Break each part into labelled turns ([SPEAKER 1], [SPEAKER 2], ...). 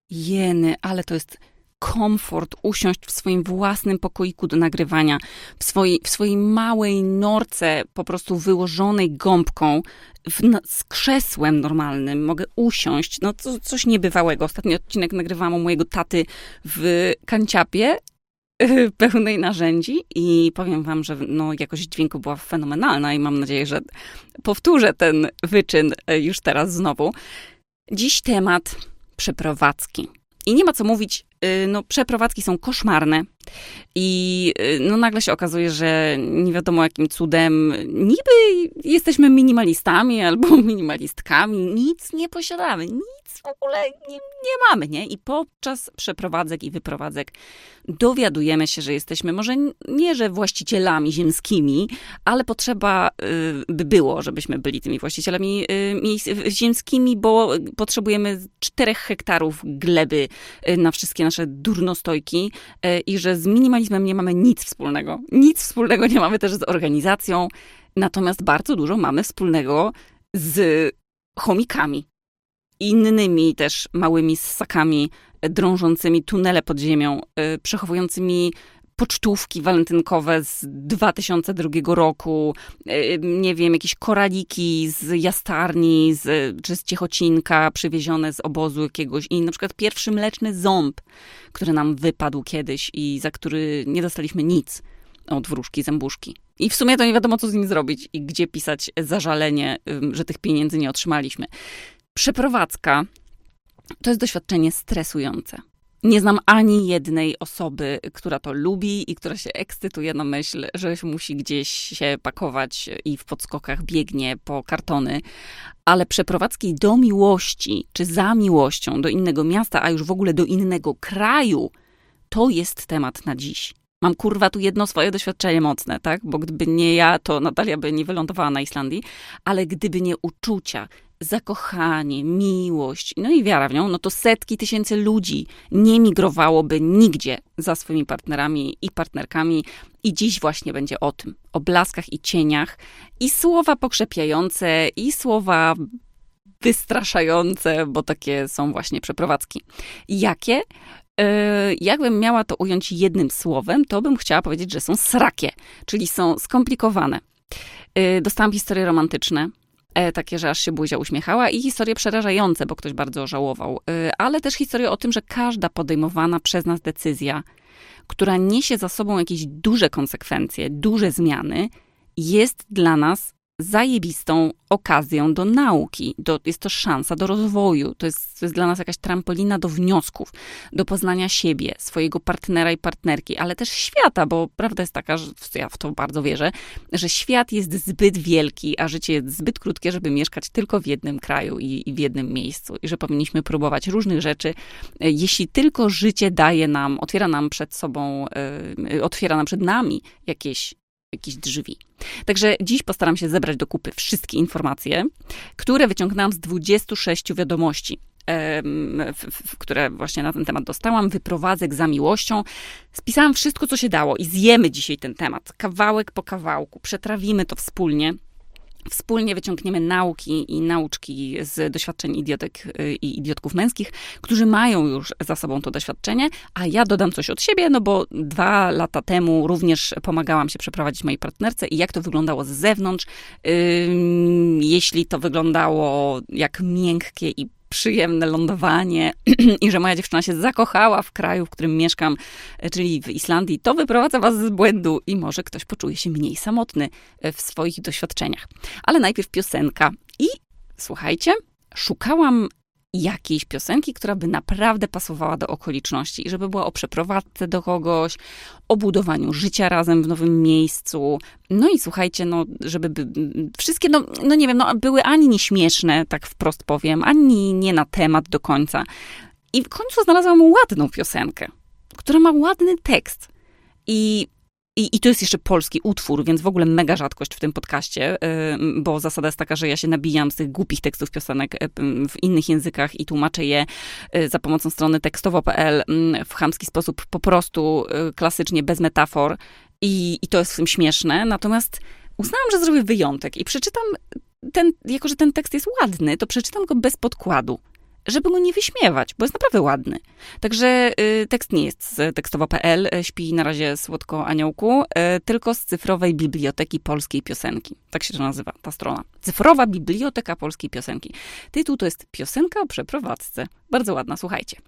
[SPEAKER 1] Jeny, ale to jest komfort usiąść w swoim własnym pokoiku do nagrywania, w swojej małej norce, po prostu wyłożonej gąbką, z krzesłem normalnym. Mogę usiąść, no coś niebywałego. Ostatni odcinek nagrywałam u mojego taty w kanciapie, pełnej narzędzi i powiem wam, że jakość dźwięku była fenomenalna i mam nadzieję, że powtórzę ten wyczyn już teraz znowu. Dziś temat przeprowadzki. I nie ma co mówić, przeprowadzki są koszmarne i nagle się okazuje, że nie wiadomo jakim cudem niby jesteśmy minimalistami albo minimalistkami, nic nie posiadamy, nic w ogóle nie mamy, nie? I podczas przeprowadzek i wyprowadzek dowiadujemy się, że jesteśmy może nie, że właścicielami ziemskimi, ale potrzeba by było, żebyśmy byli tymi właścicielami ziemskimi, bo potrzebujemy 4 hektarów gleby na wszystkie nasze durnostojki i że z minimalizmem nie mamy nic wspólnego. Nic wspólnego nie mamy też z organizacją, natomiast bardzo dużo mamy wspólnego z chomikami. Innymi też małymi ssakami drążącymi tunele pod ziemią, przechowującymi pocztówki walentynkowe z 2002 roku, nie wiem, jakieś koraliki z jastarni, czy z Ciechocinka przywiezione z obozu jakiegoś i na przykład pierwszy mleczny ząb, który nam wypadł kiedyś i za który nie dostaliśmy nic od wróżki, zębuszki. I w sumie to nie wiadomo, co z nim zrobić i gdzie pisać zażalenie, że tych pieniędzy nie otrzymaliśmy. Przeprowadzka to jest doświadczenie stresujące. Nie znam ani jednej osoby, która to lubi i która się ekscytuje na myśl, że musi gdzieś się pakować i w podskokach biegnie po kartony. Ale przeprowadzki do miłości, czy za miłością do innego miasta, a już w ogóle do innego kraju, to jest temat na dziś. Mam tu jedno swoje doświadczenie mocne, tak? Bo gdyby nie ja, to Natalia by nie wylądowała na Islandii, ale gdyby nie uczucia, zakochanie, miłość, i wiara w nią, to setki tysięcy ludzi nie migrowałoby nigdzie za swoimi partnerami i partnerkami. I dziś właśnie będzie o tym, o blaskach i cieniach i słowa pokrzepiające i słowa wystraszające, bo takie są właśnie przeprowadzki. Jakie? Jakbym miała to ująć jednym słowem, to bym chciała powiedzieć, że są srakie, czyli są skomplikowane. Dostałam historie romantyczne, takie, że aż się buzia uśmiechała i historie przerażające, bo ktoś bardzo żałował, ale też historie o tym, że każda podejmowana przez nas decyzja, która niesie za sobą jakieś duże konsekwencje, duże zmiany, jest dla nas zajebistą okazją do nauki. Jest to szansa do rozwoju. To jest dla nas jakaś trampolina do wniosków, do poznania siebie, swojego partnera i partnerki, ale też świata, bo prawda jest taka, że ja w to bardzo wierzę, że świat jest zbyt wielki, a życie jest zbyt krótkie, żeby mieszkać tylko w jednym kraju i w jednym miejscu. I że powinniśmy próbować różnych rzeczy, jeśli tylko życie otwiera nam przed nami jakieś drzwi. Także dziś postaram się zebrać do kupy wszystkie informacje, które wyciągnęłam z 26 wiadomości, które właśnie na ten temat dostałam. Wyprowadzek za miłością. Spisałam wszystko, co się dało i zjemy dzisiaj ten temat. Kawałek po kawałku. Przetrawimy to wspólnie. Wspólnie wyciągniemy nauki i nauczki z doświadczeń idiotek i idiotków męskich, którzy mają już za sobą to doświadczenie, a ja dodam coś od siebie, bo 2 lata temu również pomagałam się przeprowadzić mojej partnerce i jak to wyglądało z zewnątrz. Jeśli to wyglądało jak miękkie i przyjemne lądowanie i że moja dziewczyna się zakochała w kraju, w którym mieszkam, czyli w Islandii, to wyprowadza was z błędu i może ktoś poczuje się mniej samotny w swoich doświadczeniach. Ale najpierw piosenka. I słuchajcie, szukałam jakiejś piosenki, która by naprawdę pasowała do okoliczności i żeby była o przeprowadzce do kogoś, o budowaniu życia razem w nowym miejscu. I słuchajcie, żeby wszystkie, nie wiem, były ani nieśmieszne, tak wprost powiem, ani nie na temat do końca. I w końcu znalazłam ładną piosenkę, która ma ładny tekst. I to jest jeszcze polski utwór, więc w ogóle mega rzadkość w tym podcaście, bo zasada jest taka, że ja się nabijam z tych głupich tekstów piosenek w innych językach i tłumaczę je za pomocą strony tekstowo.pl w chamski sposób, po prostu klasycznie, bez metafor. I to jest w tym śmieszne. Natomiast uznałam, że zrobię wyjątek i przeczytam jako że ten tekst jest ładny, to przeczytam go bez podkładu. żeby go nie wyśmiewać, bo jest naprawdę ładny. Także tekst nie jest z tekstowo.pl, śpi na razie słodko aniołku, tylko z Cyfrowej Biblioteki Polskiej Piosenki. Tak się to nazywa, ta strona. Cyfrowa Biblioteka Polskiej Piosenki. Tytuł to jest Piosenka o przeprowadzce. Bardzo ładna, słuchajcie.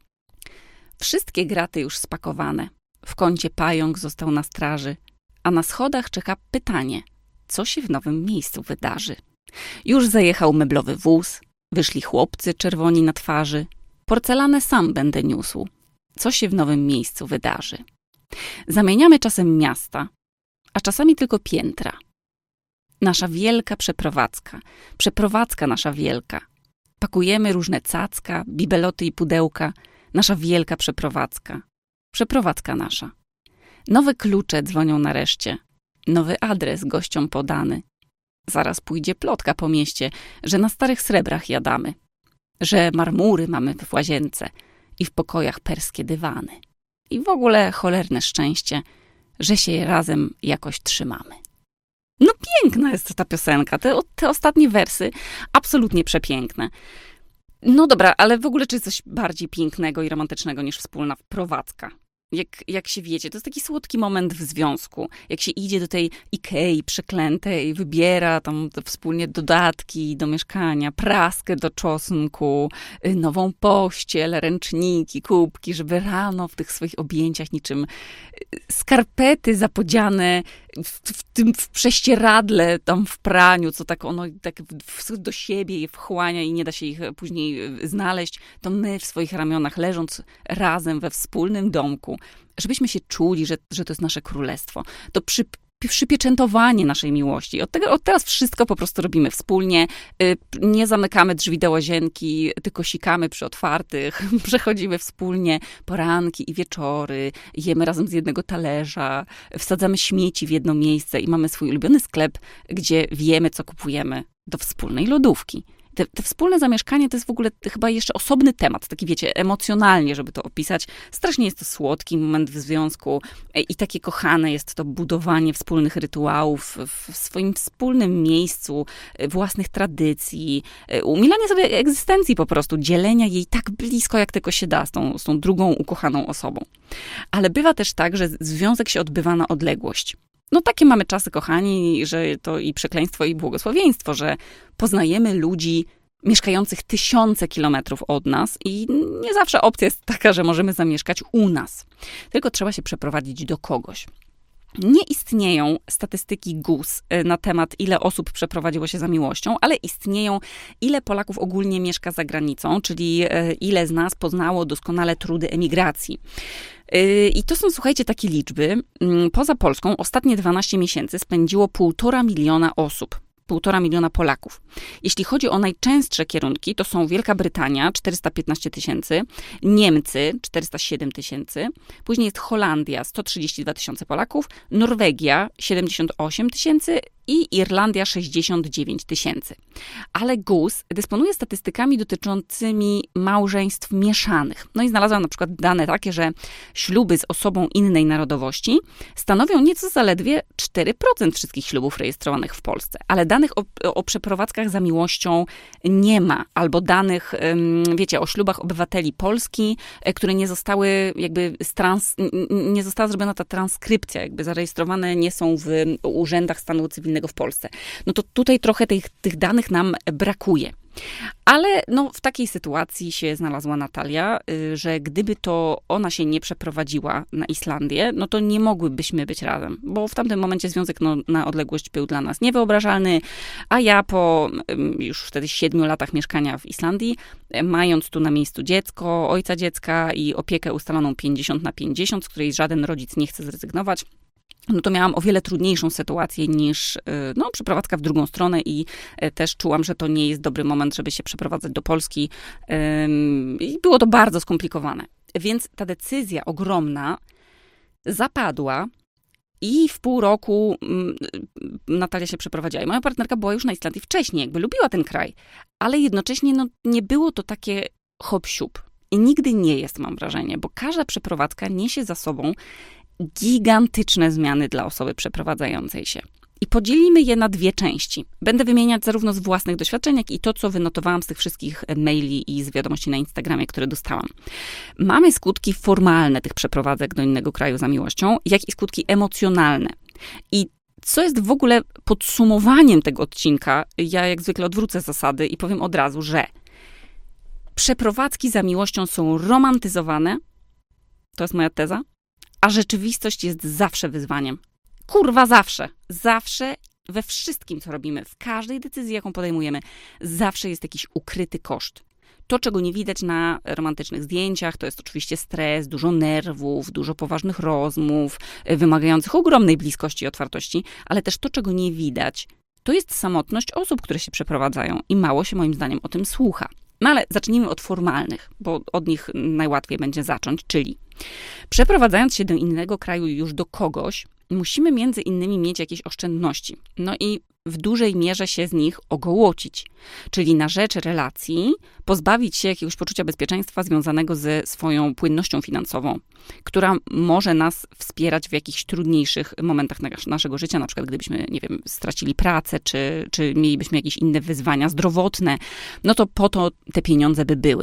[SPEAKER 1] Wszystkie graty już spakowane. W kącie pająk został na straży, a na schodach czeka pytanie, co się w nowym miejscu wydarzy. Już zajechał meblowy wóz, wyszli chłopcy czerwoni na twarzy. Porcelanę sam będę niósł. Co się w nowym miejscu wydarzy? Zamieniamy czasem miasta, a czasami tylko piętra. Nasza wielka przeprowadzka nasza wielka. Pakujemy różne cacka, bibeloty i pudełka. Nasza wielka przeprowadzka nasza. Nowe klucze dzwonią nareszcie. Nowy adres gościom podany. Zaraz pójdzie plotka po mieście, że na starych srebrach jadamy. Że marmury mamy w łazience i w pokojach perskie dywany. I w ogóle cholerne szczęście, że się razem jakoś trzymamy. No piękna jest ta piosenka. Te ostatnie wersy absolutnie przepiękne. No dobra, ale w ogóle czy jest coś bardziej pięknego i romantycznego niż wspólna prowadzka? Jak się wiecie, to jest taki słodki moment w związku. Jak się idzie do tej Ikei przeklętej, wybiera tam wspólnie dodatki do mieszkania, praskę do czosnku, nową pościel, ręczniki, kubki, żeby rano w tych swoich objęciach niczym skarpety zapodziane w prześcieradle, tam w praniu, co tak ono tak do siebie je wchłania i nie da się ich później znaleźć, to my w swoich ramionach leżąc razem we wspólnym domku, żebyśmy się czuli, że to jest nasze królestwo. To przypieczętowanie naszej miłości. Od teraz wszystko po prostu robimy wspólnie. Nie zamykamy drzwi do łazienki, tylko sikamy przy otwartych. Przechodzimy wspólnie poranki i wieczory. Jemy razem z jednego talerza. Wsadzamy śmieci w jedno miejsce i mamy swój ulubiony sklep, gdzie wiemy, co kupujemy do wspólnej lodówki. Te wspólne zamieszkanie to jest w ogóle chyba jeszcze osobny temat, taki wiecie, emocjonalnie, żeby to opisać. Strasznie jest to słodki moment w związku i takie kochane jest to budowanie wspólnych rytuałów w swoim wspólnym miejscu, własnych tradycji, umilanie sobie egzystencji po prostu, dzielenia jej tak blisko, jak tylko się da z tą drugą ukochaną osobą. Ale bywa też tak, że związek się odbywa na odległość. No takie mamy czasy, kochani, że to i przekleństwo, i błogosławieństwo, że poznajemy ludzi mieszkających tysiące kilometrów od nas i nie zawsze opcja jest taka, że możemy zamieszkać u nas. Tylko trzeba się przeprowadzić do kogoś. Nie istnieją statystyki GUS na temat, ile osób przeprowadziło się za miłością, ale istnieją, ile Polaków ogólnie mieszka za granicą, czyli ile z nas poznało doskonale trudy emigracji. I to są, słuchajcie, takie liczby. Poza Polską ostatnie 12 miesięcy spędziło 1,5 miliona osób. 1,5 miliona Polaków. Jeśli chodzi o najczęstsze kierunki, to są Wielka Brytania, 415 tysięcy, Niemcy, 407 tysięcy, później jest Holandia, 132 tysiące Polaków, Norwegia, 78 tysięcy i Irlandia, 69 tysięcy. Ale GUS dysponuje statystykami dotyczącymi małżeństw mieszanych. No i znalazłam na przykład dane takie, że śluby z osobą innej narodowości stanowią nieco zaledwie 4% wszystkich ślubów rejestrowanych w Polsce. Ale danych o przeprowadzkach za miłością nie ma. Albo danych, wiecie, o ślubach obywateli Polski, które nie zostały nie została zrobiona ta transkrypcja, jakby zarejestrowane nie są w urzędach stanu cywilnego w Polsce. No to tutaj trochę tych danych nam brakuje. Ale no, w takiej sytuacji się znalazła Natalia, że gdyby to ona się nie przeprowadziła na Islandię, no to nie mogłybyśmy być razem, bo w tamtym momencie związek na odległość był dla nas niewyobrażalny, a ja po już wtedy 7 latach mieszkania w Islandii, mając tu na miejscu dziecko, ojca dziecka i opiekę ustaloną 50/50, z której żaden rodzic nie chce zrezygnować, no to miałam o wiele trudniejszą sytuację niż przeprowadzka w drugą stronę i też czułam, że to nie jest dobry moment, żeby się przeprowadzać do Polski. I było to bardzo skomplikowane. Więc ta decyzja ogromna zapadła i w pół roku Natalia się przeprowadziła. I moja partnerka była już na Islandii wcześniej, jakby lubiła ten kraj, ale jednocześnie nie było to takie hop-siup. I nigdy nie jest, mam wrażenie, bo każda przeprowadzka niesie za sobą gigantyczne zmiany dla osoby przeprowadzającej się. i podzielimy je na dwie części. Będę wymieniać zarówno z własnych doświadczeń, jak i to, co wynotowałam z tych wszystkich maili i z wiadomości na Instagramie, które dostałam. Mamy skutki formalne tych przeprowadzek do innego kraju za miłością, jak i skutki emocjonalne. I co jest w ogóle podsumowaniem tego odcinka, ja jak zwykle odwrócę zasady i powiem od razu, że przeprowadzki za miłością są romantyzowane, to jest moja teza, a rzeczywistość jest zawsze wyzwaniem. Kurwa, zawsze. Zawsze we wszystkim, co robimy, w każdej decyzji, jaką podejmujemy, zawsze jest jakiś ukryty koszt. To, czego nie widać na romantycznych zdjęciach, to jest oczywiście stres, dużo nerwów, dużo poważnych rozmów, wymagających ogromnej bliskości i otwartości, ale też to, czego nie widać, to jest samotność osób, które się przeprowadzają i mało się moim zdaniem o tym słucha. No ale zacznijmy od formalnych, bo od nich najłatwiej będzie zacząć, czyli przeprowadzając się do innego kraju już do kogoś, musimy między innymi mieć jakieś oszczędności. No i w dużej mierze się z nich ogołocić. Czyli na rzecz relacji pozbawić się jakiegoś poczucia bezpieczeństwa związanego ze swoją płynnością finansową, która może nas wspierać w jakichś trudniejszych momentach naszego życia, na przykład gdybyśmy, nie wiem, stracili pracę, czy mielibyśmy jakieś inne wyzwania zdrowotne, no to po to te pieniądze by były.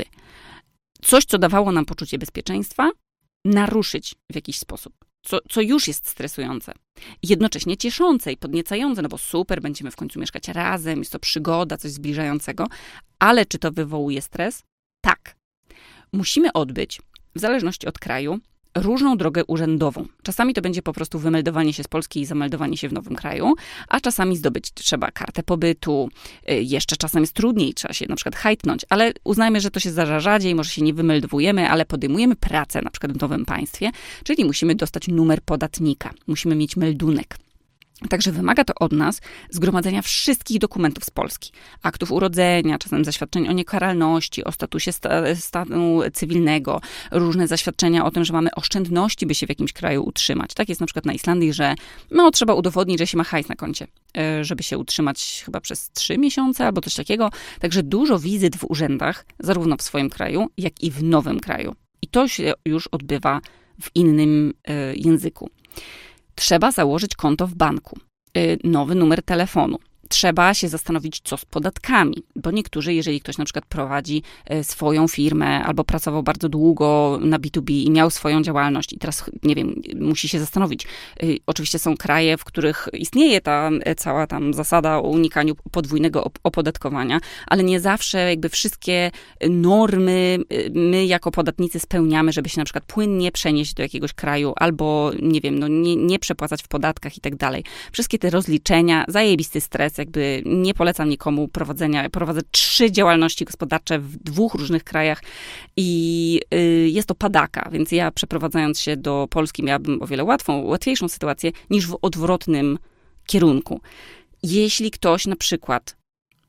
[SPEAKER 1] Coś, co dawało nam poczucie bezpieczeństwa, naruszyć w jakiś sposób. Co już jest stresujące. Jednocześnie cieszące i podniecające, no bo super, będziemy w końcu mieszkać razem, jest to przygoda, coś zbliżającego. Ale czy to wywołuje stres? Tak. Musimy odbyć, w zależności od kraju, różną drogę urzędową. Czasami to będzie po prostu wymeldowanie się z Polski i zameldowanie się w nowym kraju, a czasami zdobyć trzeba kartę pobytu. Jeszcze czasem jest trudniej, trzeba się na przykład hajtnąć, ale uznajmy, że to się zdarza rzadziej, może się nie wymeldowujemy, ale podejmujemy pracę na przykład w nowym państwie, czyli musimy dostać numer podatnika, musimy mieć meldunek. Także wymaga to od nas zgromadzenia wszystkich dokumentów z Polski. Aktów urodzenia, czasem zaświadczeń o niekaralności, o statusie stanu cywilnego, różne zaświadczenia o tym, że mamy oszczędności, by się w jakimś kraju utrzymać. Tak jest na przykład na Islandii, że trzeba udowodnić, że się ma hajs na koncie, żeby się utrzymać chyba przez 3 miesiące albo coś takiego. Także dużo wizyt w urzędach, zarówno w swoim kraju, jak i w nowym kraju. I to się już odbywa w innym języku. Trzeba założyć konto w banku, nowy numer telefonu. Trzeba się zastanowić, co z podatkami, bo niektórzy, jeżeli ktoś na przykład prowadzi swoją firmę albo pracował bardzo długo na B2B i miał swoją działalność i teraz, nie wiem, musi się zastanowić. Oczywiście są kraje, w których istnieje ta cała tam zasada o unikaniu podwójnego opodatkowania, ale nie zawsze jakby wszystkie normy my jako podatnicy spełniamy, żeby się na przykład płynnie przenieść do jakiegoś kraju albo, nie wiem, nie przepłacać w podatkach i tak dalej. Wszystkie te rozliczenia, zajebisty stres, jakby nie polecam nikomu prowadzenia. Prowadzę 3 działalności gospodarcze w 2 różnych krajach i jest to padaka, więc ja przeprowadzając się do Polski miałabym o wiele łatwiejszą sytuację niż w odwrotnym kierunku. Jeśli ktoś na przykład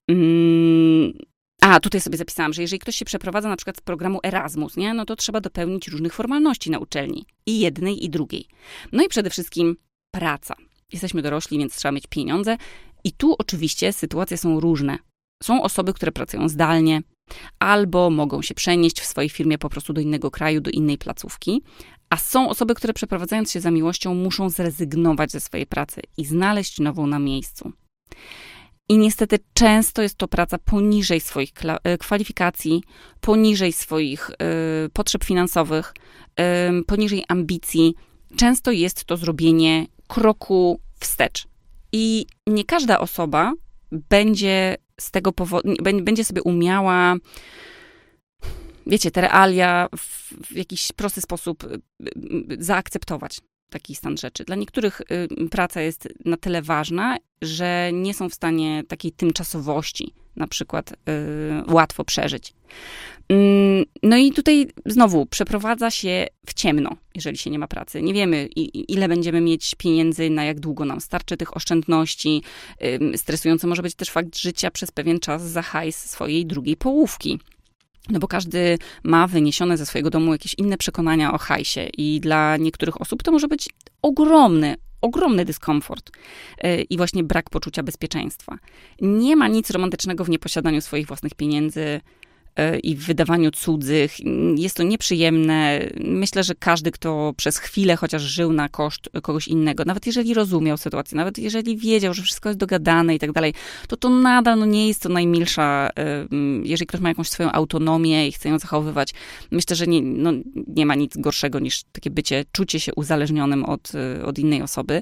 [SPEAKER 1] tutaj sobie zapisałam, że jeżeli ktoś się przeprowadza na przykład z programu Erasmus, nie, no to trzeba dopełnić różnych formalności na uczelni. I jednej, i drugiej. No i przede wszystkim praca. Jesteśmy dorośli, więc trzeba mieć pieniądze. I tu oczywiście sytuacje są różne. Są osoby, które pracują zdalnie, albo mogą się przenieść w swojej firmie po prostu do innego kraju, do innej placówki, a są osoby, które przeprowadzając się za miłością muszą zrezygnować ze swojej pracy i znaleźć nową na miejscu. I niestety często jest to praca poniżej swoich kwalifikacji, poniżej swoich potrzeb finansowych, poniżej ambicji. Często jest to zrobienie kroku wstecz. I nie każda osoba będzie z tego powodu, będzie sobie umiała, wiecie, te realia w jakiś prosty sposób zaakceptować taki stan rzeczy. Dla niektórych praca jest na tyle ważna, że nie są w stanie takiej tymczasowości na przykład łatwo przeżyć. No i tutaj znowu przeprowadza się w ciemno, jeżeli się nie ma pracy. Nie wiemy, ile będziemy mieć pieniędzy, na jak długo nam starczy tych oszczędności. Stresujący może być też fakt życia przez pewien czas za hajs swojej drugiej połówki. No bo każdy ma wyniesione ze swojego domu jakieś inne przekonania o hajsie i dla niektórych osób to może być ogromny dyskomfort i właśnie brak poczucia bezpieczeństwa. Nie ma nic romantycznego w nieposiadaniu swoich własnych pieniędzy, i w wydawaniu cudzych. Jest to nieprzyjemne. Myślę, że każdy, kto przez chwilę chociaż żył na koszt kogoś innego, nawet jeżeli rozumiał sytuację, nawet jeżeli wiedział, że wszystko jest dogadane i tak dalej, to nadal nie jest to najmilsza, jeżeli ktoś ma jakąś swoją autonomię i chce ją zachowywać. Myślę, że nie ma nic gorszego niż takie czucie się uzależnionym od innej osoby.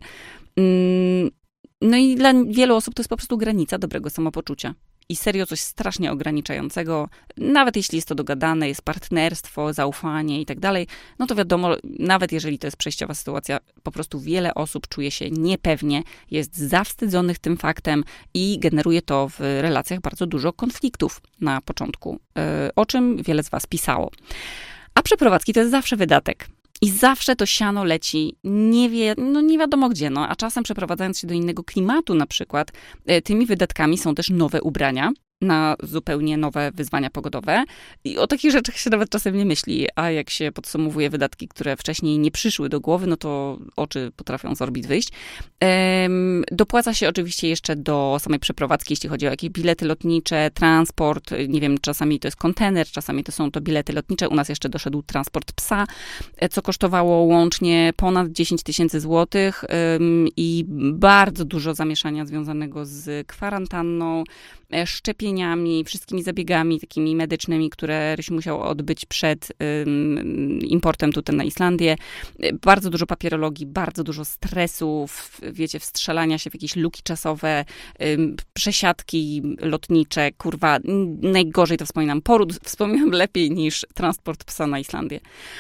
[SPEAKER 1] No i dla wielu osób to jest po prostu granica dobrego samopoczucia. I serio coś strasznie ograniczającego, nawet jeśli jest to dogadane, jest partnerstwo, zaufanie i tak dalej, no to wiadomo, nawet jeżeli to jest przejściowa sytuacja, po prostu wiele osób czuje się niepewnie, jest zawstydzonych tym faktem i generuje to w relacjach bardzo dużo konfliktów na początku, o czym wiele z was pisało. A przeprowadzki to jest zawsze wydatek. I zawsze to siano leci nie wiadomo gdzie, a czasem przeprowadzając się do innego klimatu na przykład, tymi wydatkami są też nowe ubrania na zupełnie nowe wyzwania pogodowe. I o takich rzeczach się nawet czasem nie myśli, a jak się podsumowuje wydatki, które wcześniej nie przyszły do głowy, no to oczy potrafią z orbit wyjść. Dopłaca się oczywiście jeszcze do samej przeprowadzki, jeśli chodzi o jakieś bilety lotnicze, transport, nie wiem, czasami to jest kontener, czasami są to bilety lotnicze. U nas jeszcze doszedł transport psa, co kosztowało łącznie ponad 10 000 złotych i bardzo dużo zamieszania związanego z kwarantanną, szczepieniami, wszystkimi zabiegami takimi medycznymi, które Ryś musiał odbyć przed importem tutaj na Islandię. Bardzo dużo papierologii, bardzo dużo stresów, wiecie, wstrzelania się w jakieś luki czasowe, przesiadki lotnicze, najgorzej to wspominam. Poród wspominam lepiej niż transport psa na Islandię.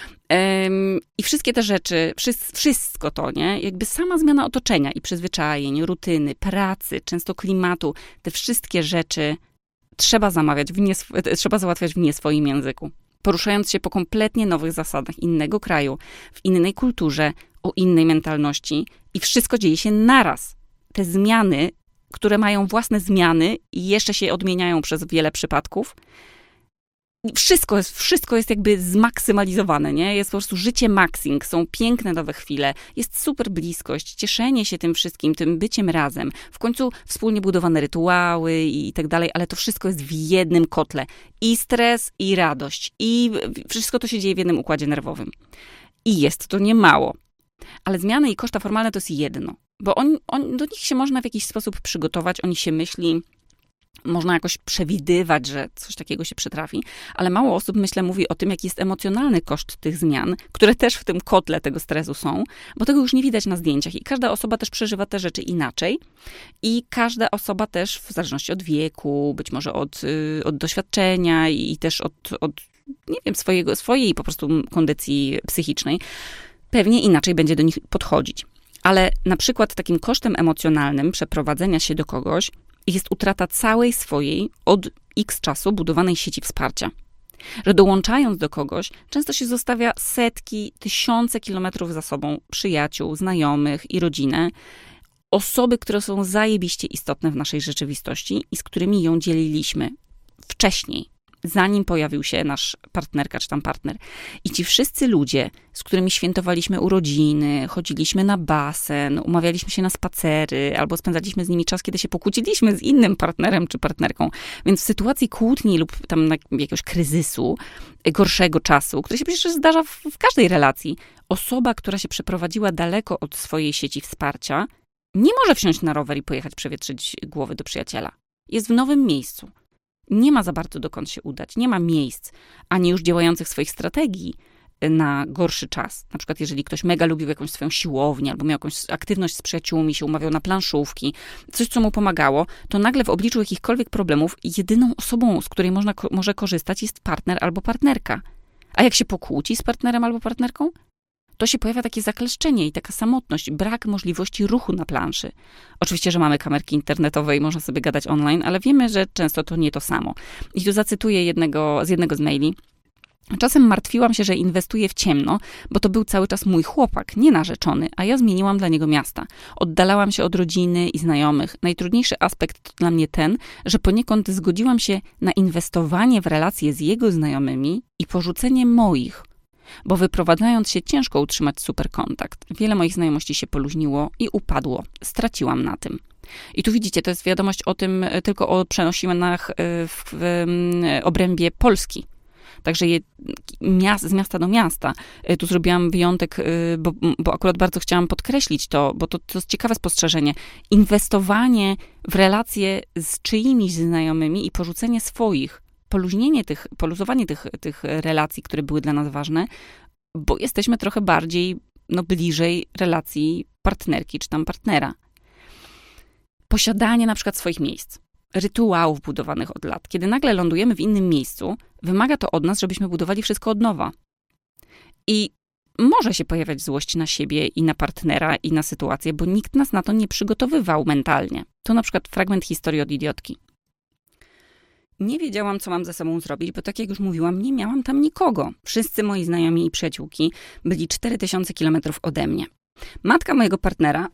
[SPEAKER 1] I wszystkie te rzeczy, wszystko to, nie? Jakby sama zmiana otoczenia i przyzwyczajeń, rutyny, pracy, często klimatu, te wszystkie rzeczy trzeba załatwiać w nie swoim języku. Poruszając się po kompletnie nowych zasadach innego kraju, w innej kulturze, o innej mentalności i wszystko dzieje się naraz. Te zmiany, które mają własne i jeszcze się odmieniają przez wiele przypadków, wszystko jest jakby zmaksymalizowane, nie? Jest po prostu życie maxing, są piękne nowe chwile, jest super bliskość, cieszenie się tym wszystkim, tym byciem razem. W końcu wspólnie budowane rytuały i tak dalej, ale to wszystko jest w jednym kotle. I stres, i radość. I wszystko to się dzieje w jednym układzie nerwowym. I jest to niemało. Ale zmiany i koszta formalne to jest jedno. Bo do nich się można w jakiś sposób przygotować, o nich się myśli, można jakoś przewidywać, że coś takiego się przytrafi, ale mało osób, myślę, mówi o tym, jaki jest emocjonalny koszt tych zmian, które też w tym kotle tego stresu są, bo tego już nie widać na zdjęciach i każda osoba też przeżywa te rzeczy inaczej i każda osoba też, w zależności od wieku, być może od doświadczenia i też od nie wiem, swojej po prostu kondycji psychicznej, pewnie inaczej będzie do nich podchodzić. Ale na przykład takim kosztem emocjonalnym przeprowadzenia się do kogoś jest utrata całej swojej od X czasu budowanej sieci wsparcia. Że dołączając do kogoś, często się zostawia setki, tysiące kilometrów za sobą przyjaciół, znajomych i rodzinę, osoby, które są zajebiście istotne w naszej rzeczywistości i z którymi ją dzieliliśmy wcześniej, zanim pojawił się nasz partnerka czy tam partner. I ci wszyscy ludzie, z którymi świętowaliśmy urodziny, chodziliśmy na basen, umawialiśmy się na spacery, albo spędzaliśmy z nimi czas, kiedy się pokłóciliśmy z innym partnerem czy partnerką. Więc w sytuacji kłótni lub tam jakiegoś kryzysu, gorszego czasu, który się przecież zdarza w każdej relacji, osoba, która się przeprowadziła daleko od swojej sieci wsparcia, nie może wsiąść na rower i pojechać przewietrzyć głowy do przyjaciela. Jest w nowym miejscu. Nie ma za bardzo dokąd się udać, nie ma miejsc, ani już działających swoich strategii na gorszy czas. Na przykład jeżeli ktoś mega lubił jakąś swoją siłownię, albo miał jakąś aktywność z przyjaciółmi, się umawiał na planszówki, coś, co mu pomagało, to nagle w obliczu jakichkolwiek problemów jedyną osobą, z której może korzystać, jest partner albo partnerka. A jak się pokłóci z partnerem albo partnerką, to się pojawia takie zakleszczenie i taka samotność, brak możliwości ruchu na planszy. Oczywiście, że mamy kamerki internetowe i można sobie gadać online, ale wiemy, że często to nie to samo. I tu zacytuję z jednego z maili. Czasem martwiłam się, że inwestuję w ciemno, bo to był cały czas mój chłopak, nie narzeczony, a ja zmieniłam dla niego miasta. Oddalałam się od rodziny i znajomych. Najtrudniejszy aspekt to dla mnie ten, że poniekąd zgodziłam się na inwestowanie w relacje z jego znajomymi i porzucenie moich. Bo wyprowadzając się, ciężko utrzymać super kontakt. Wiele moich znajomości się poluźniło i upadło. Straciłam na tym. I tu widzicie, to jest wiadomość o tym, tylko o przenosimiach w obrębie Polski. Także z miasta do miasta. Tu zrobiłam wyjątek, bo akurat bardzo chciałam podkreślić to, bo to jest ciekawe spostrzeżenie. Inwestowanie w relacje z czyimiś znajomymi i porzucenie swoich, poluzowanie tych relacji, które były dla nas ważne, bo jesteśmy trochę bardziej, bliżej relacji partnerki czy tam partnera. Posiadanie na przykład swoich miejsc, rytuałów budowanych od lat. Kiedy nagle lądujemy w innym miejscu, wymaga to od nas, żebyśmy budowali wszystko od nowa. I może się pojawiać złość na siebie i na partnera i na sytuację, bo nikt nas na to nie przygotowywał mentalnie. To na przykład fragment historii od idiotki. Nie wiedziałam, co mam ze sobą zrobić, bo tak jak już mówiłam, nie miałam tam nikogo. Wszyscy moi znajomi i przyjaciółki byli 4000 kilometrów ode mnie. Matka mojego partnera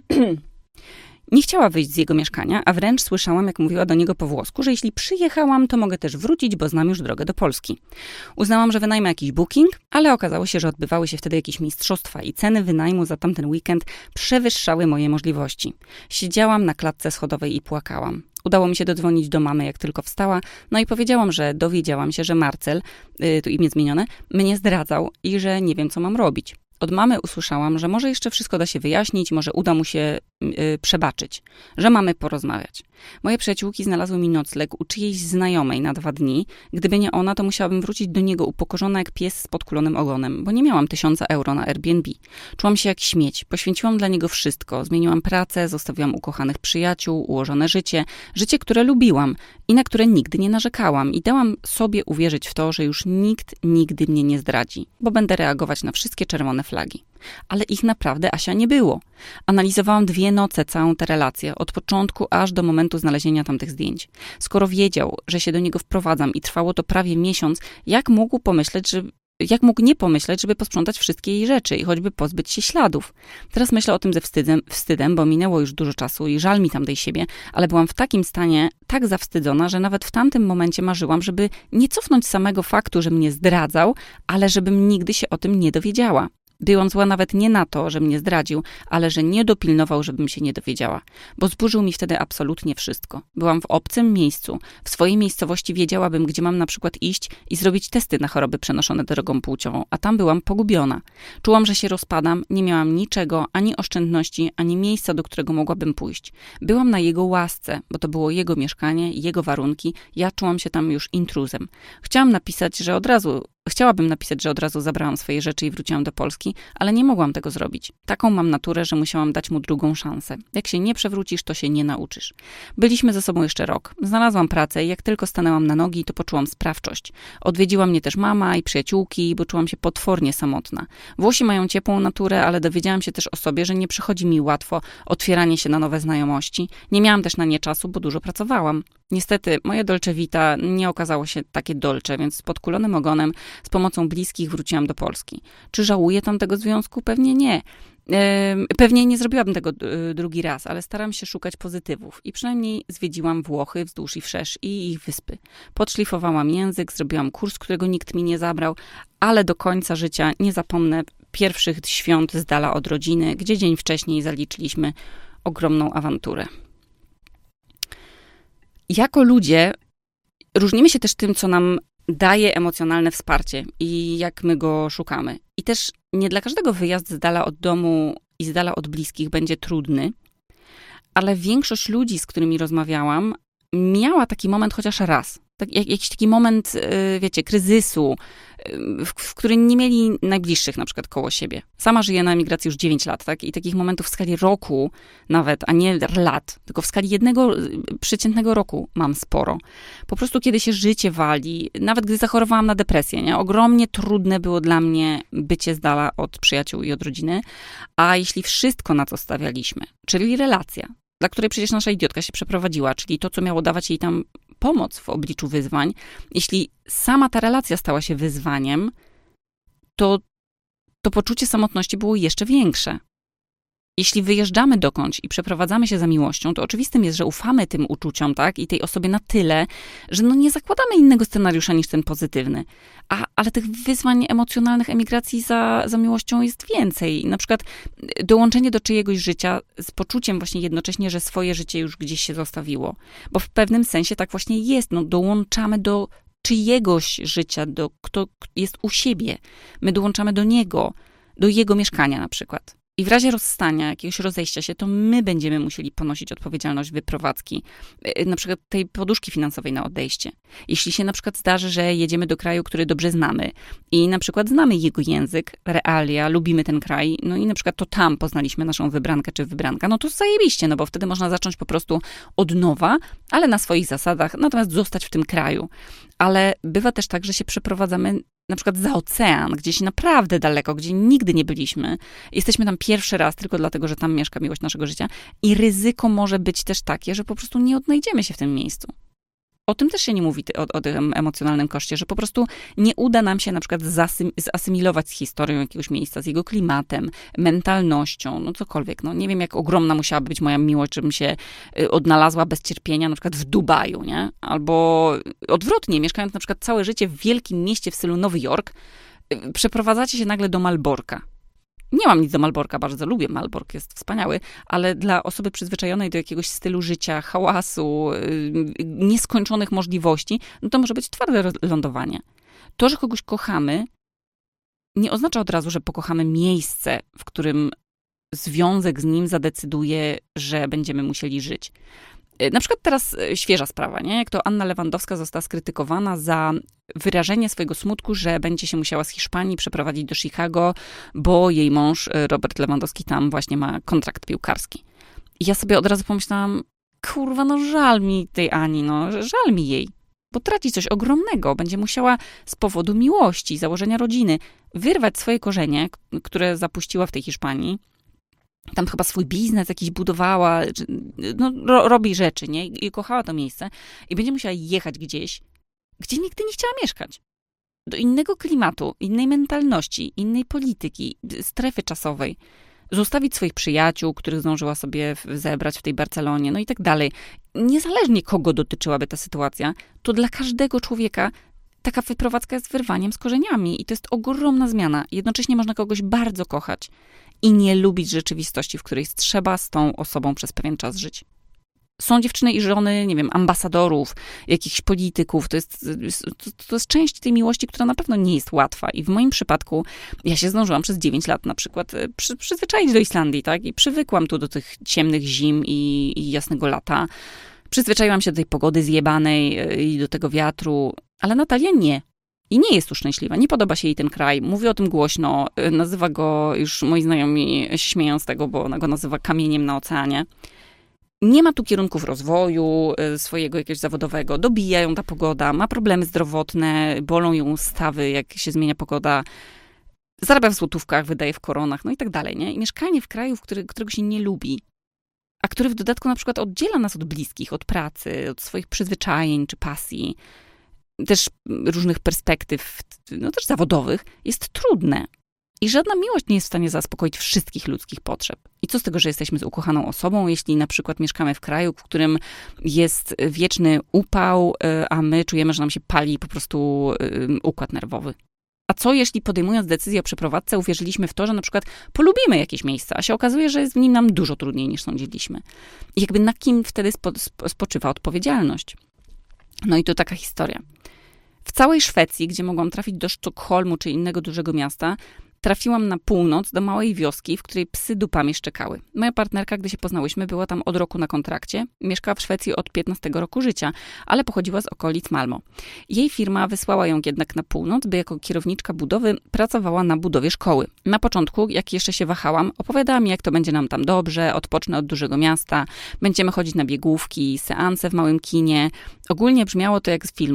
[SPEAKER 1] nie chciała wyjść z jego mieszkania, a wręcz słyszałam, jak mówiła do niego po włosku, że jeśli przyjechałam, to mogę też wrócić, bo znam już drogę do Polski. Uznałam, że wynajmę jakiś booking, ale okazało się, że odbywały się wtedy jakieś mistrzostwa i ceny wynajmu za tamten weekend przewyższały moje możliwości. Siedziałam na klatce schodowej i płakałam. Udało mi się dodzwonić do mamy, jak tylko wstała, i powiedziałam, że dowiedziałam się, że Marcel, tu imię zmienione, mnie zdradzał i że nie wiem, co mam robić. Od mamy usłyszałam, że może jeszcze wszystko da się wyjaśnić, może uda mu się przebaczyć, że mamy porozmawiać. Moje przyjaciółki znalazły mi nocleg u czyjejś znajomej na 2 dni. Gdyby nie ona, to musiałabym wrócić do niego upokorzona jak pies z podkulonym ogonem, bo nie miałam 1000 euro na Airbnb. Czułam się jak śmieć, poświęciłam dla niego wszystko. Zmieniłam pracę, zostawiłam ukochanych przyjaciół, ułożone życie, które lubiłam i na które nigdy nie narzekałam. I dałam sobie uwierzyć w to, że już nikt nigdy mnie nie zdradzi, bo będę reagować na wszystkie czerwone flagi. Ale ich naprawdę, Asia, nie było. Analizowałam 2 noce całą tę relację, od początku aż do momentu znalezienia tamtych zdjęć. Skoro wiedział, że się do niego wprowadzam i trwało to prawie miesiąc, jak mógł nie pomyśleć, żeby posprzątać wszystkie jej rzeczy i choćby pozbyć się śladów? Teraz myślę o tym ze wstydem, bo minęło już dużo czasu i żal mi tamtej siebie, ale byłam w takim stanie tak zawstydzona, że nawet w tamtym momencie marzyłam, żeby nie cofnąć samego faktu, że mnie zdradzał, ale żebym nigdy się o tym nie dowiedziała. Byłam zła nawet nie na to, że mnie zdradził, ale że nie dopilnował, żebym się nie dowiedziała. Bo zburzył mi wtedy absolutnie wszystko. Byłam w obcym miejscu. W swojej miejscowości wiedziałabym, gdzie mam na przykład iść i zrobić testy na choroby przenoszone drogą płciową, a tam byłam pogubiona. Czułam, że się rozpadam, nie miałam niczego, ani oszczędności, ani miejsca, do którego mogłabym pójść. Byłam na jego łasce, bo to było jego mieszkanie, jego warunki. Ja czułam się tam już intruzem. Chciałabym napisać, że od razu zabrałam swoje rzeczy i wróciłam do Polski, ale nie mogłam tego zrobić. Taką mam naturę, że musiałam dać mu drugą szansę. Jak się nie przewrócisz, to się nie nauczysz. Byliśmy ze sobą jeszcze rok. Znalazłam pracę i jak tylko stanęłam na nogi, to poczułam sprawczość. Odwiedziła mnie też mama i przyjaciółki, bo czułam się potwornie samotna. Włosi mają ciepłą naturę, ale dowiedziałam się też o sobie, że nie przychodzi mi łatwo otwieranie się na nowe znajomości. Nie miałam też na nie czasu, bo dużo pracowałam. Niestety, moje dolce vita nie okazało się takie dolce, więc z podkulonym ogonem, z pomocą bliskich wróciłam do Polski. Czy żałuję tamtego związku? Pewnie nie. Pewnie nie zrobiłabym tego drugi raz, ale staram się szukać pozytywów i przynajmniej zwiedziłam Włochy wzdłuż i wszerz i ich wyspy. Podszlifowałam język, zrobiłam kurs, którego nikt mi nie zabrał, ale do końca życia nie zapomnę pierwszych świąt z dala od rodziny, gdzie dzień wcześniej zaliczyliśmy ogromną awanturę. Jako ludzie różnimy się też tym, co nam daje emocjonalne wsparcie i jak my go szukamy. I też nie dla każdego wyjazd z dala od domu i z dala od bliskich będzie trudny, ale większość ludzi, z którymi rozmawiałam, miała taki moment chociaż raz. Jakiś taki moment, wiecie, kryzysu, w którym nie mieli najbliższych na przykład koło siebie. Sama żyję na emigracji już 9 lat, tak? I takich momentów w skali roku nawet, a nie lat, tylko w skali jednego przeciętnego roku mam sporo. Po prostu kiedy się życie wali, nawet gdy zachorowałam na depresję, nie? Ogromnie trudne było dla mnie bycie z dala od przyjaciół i od rodziny, a jeśli wszystko, na co stawialiśmy, czyli relacja, dla której przecież nasza idiotka się przeprowadziła, czyli to, co miało dawać jej tam pomoc w obliczu wyzwań, jeśli sama ta relacja stała się wyzwaniem, to poczucie samotności było jeszcze większe. Jeśli wyjeżdżamy dokądś i przeprowadzamy się za miłością, to oczywistym jest, że ufamy tym uczuciom, tak? I tej osobie na tyle, że no nie zakładamy innego scenariusza niż ten pozytywny. Ale tych wyzwań emocjonalnych emigracji za miłością jest więcej. Na przykład dołączenie do czyjegoś życia z poczuciem właśnie jednocześnie, że swoje życie już gdzieś się zostawiło. Bo w pewnym sensie tak właśnie jest. No, dołączamy do czyjegoś życia, kto jest u siebie. My dołączamy do niego, do jego mieszkania na przykład. I w razie rozstania, jakiegoś rozejścia się, to my będziemy musieli ponosić odpowiedzialność wyprowadzki, na przykład tej poduszki finansowej na odejście. Jeśli się na przykład zdarzy, że jedziemy do kraju, który dobrze znamy i na przykład znamy jego język, realia, lubimy ten kraj, no i na przykład to tam poznaliśmy naszą wybrankę czy wybranka, no to zajebiście, no bo wtedy można zacząć po prostu od nowa, ale na swoich zasadach, natomiast zostać w tym kraju. Ale bywa też tak, że się przeprowadzamy na przykład za ocean, gdzieś naprawdę daleko, gdzie nigdy nie byliśmy. Jesteśmy tam pierwszy raz tylko dlatego, że tam mieszka miłość naszego życia i ryzyko może być też takie, że po prostu nie odnajdziemy się w tym miejscu. O tym też się nie mówi, o tym emocjonalnym koszcie, że po prostu nie uda nam się na przykład zasymilować z historią jakiegoś miejsca, z jego klimatem, mentalnością, no cokolwiek. No nie wiem, jak ogromna musiałaby być moja miłość, żebym się odnalazła bez cierpienia na przykład w Dubaju, nie? Albo odwrotnie, mieszkając na przykład całe życie w wielkim mieście w stylu Nowy Jork, przeprowadzacie się nagle do Malborka. Nie mam nic do Malborka, bardzo lubię Malbork, jest wspaniały, ale dla osoby przyzwyczajonej do jakiegoś stylu życia, hałasu, nieskończonych możliwości, no to może być twarde lądowanie. To, że kogoś kochamy, nie oznacza od razu, że pokochamy miejsce, w którym związek z nim zadecyduje, że będziemy musieli żyć. Na przykład teraz świeża sprawa, nie? Jak to Anna Lewandowska została skrytykowana za wyrażenie swojego smutku, że będzie się musiała z Hiszpanii przeprowadzić do Chicago, bo jej mąż, Robert Lewandowski, tam właśnie ma kontrakt piłkarski. I ja sobie od razu pomyślałam, kurwa, no żal mi tej Ani, no żal mi jej, bo traci coś ogromnego. Będzie musiała z powodu miłości, założenia rodziny wyrwać swoje korzenie, które zapuściła w tej Hiszpanii. Tam chyba swój biznes jakiś budowała, no, robi rzeczy, nie? I kochała to miejsce. I będzie musiała jechać gdzieś, gdzie nigdy nie chciała mieszkać. Do innego klimatu, innej mentalności, innej polityki, strefy czasowej. Zostawić swoich przyjaciół, których zdążyła sobie zebrać w tej Barcelonie, no i tak dalej. Niezależnie kogo dotyczyłaby ta sytuacja, to dla każdego człowieka taka wyprowadzka jest wyrwaniem z korzeniami. I to jest ogromna zmiana. Jednocześnie można kogoś bardzo kochać i nie lubić rzeczywistości, w której trzeba z tą osobą przez pewien czas żyć. Są dziewczyny i żony, nie wiem, ambasadorów, jakichś polityków. To jest część tej miłości, która na pewno nie jest łatwa. I w moim przypadku ja się zdążyłam przez 9 lat na przykład przyzwyczaić do Islandii, tak? I przywykłam tu do tych ciemnych zim i jasnego lata. Przyzwyczaiłam się do tej pogody zjebanej i do tego wiatru. Ale Natalia nie. I nie jest tu szczęśliwa. Nie podoba się jej ten kraj. Mówi o tym głośno. Nazywa go, już moi znajomi się śmieją z tego, bo ona go nazywa kamieniem na oceanie. Nie ma tu kierunków rozwoju swojego jakiegoś zawodowego. Dobija ją ta pogoda. Ma problemy zdrowotne. Bolą ją stawy, jak się zmienia pogoda. Zarabia w złotówkach, wydaje w koronach, no i tak dalej, nie? I mieszkanie w kraju, którego się nie lubi, a który w dodatku na przykład oddziela nas od bliskich, od pracy, od swoich przyzwyczajeń czy pasji, też różnych perspektyw, no też zawodowych, jest trudne. I żadna miłość nie jest w stanie zaspokoić wszystkich ludzkich potrzeb. I co z tego, że jesteśmy z ukochaną osobą, jeśli na przykład mieszkamy w kraju, w którym jest wieczny upał, a my czujemy, że nam się pali po prostu układ nerwowy. A co jeśli podejmując decyzję o przeprowadzce uwierzyliśmy w to, że na przykład polubimy jakieś miejsce, a się okazuje, że jest w nim nam dużo trudniej niż sądziliśmy. I jakby na kim wtedy spoczywa odpowiedzialność? No i to taka historia. W całej Szwecji, gdzie mogłam trafić do Sztokholmu czy innego dużego miasta, trafiłam na północ do małej wioski, w której psy dupami szczekały. Moja partnerka, gdy się poznałyśmy, była tam od roku na kontrakcie. Mieszkała w Szwecji od 15 roku życia, ale pochodziła z okolic Malmo. Jej firma wysłała ją jednak na północ, by jako kierowniczka budowy pracowała na budowie szkoły. Na początku, jak jeszcze się wahałam, opowiadała mi, jak to będzie nam tam dobrze, odpocznę od dużego miasta, będziemy chodzić na biegówki, seanse w małym kinie. Ogólnie brzmiało to jak z filmu.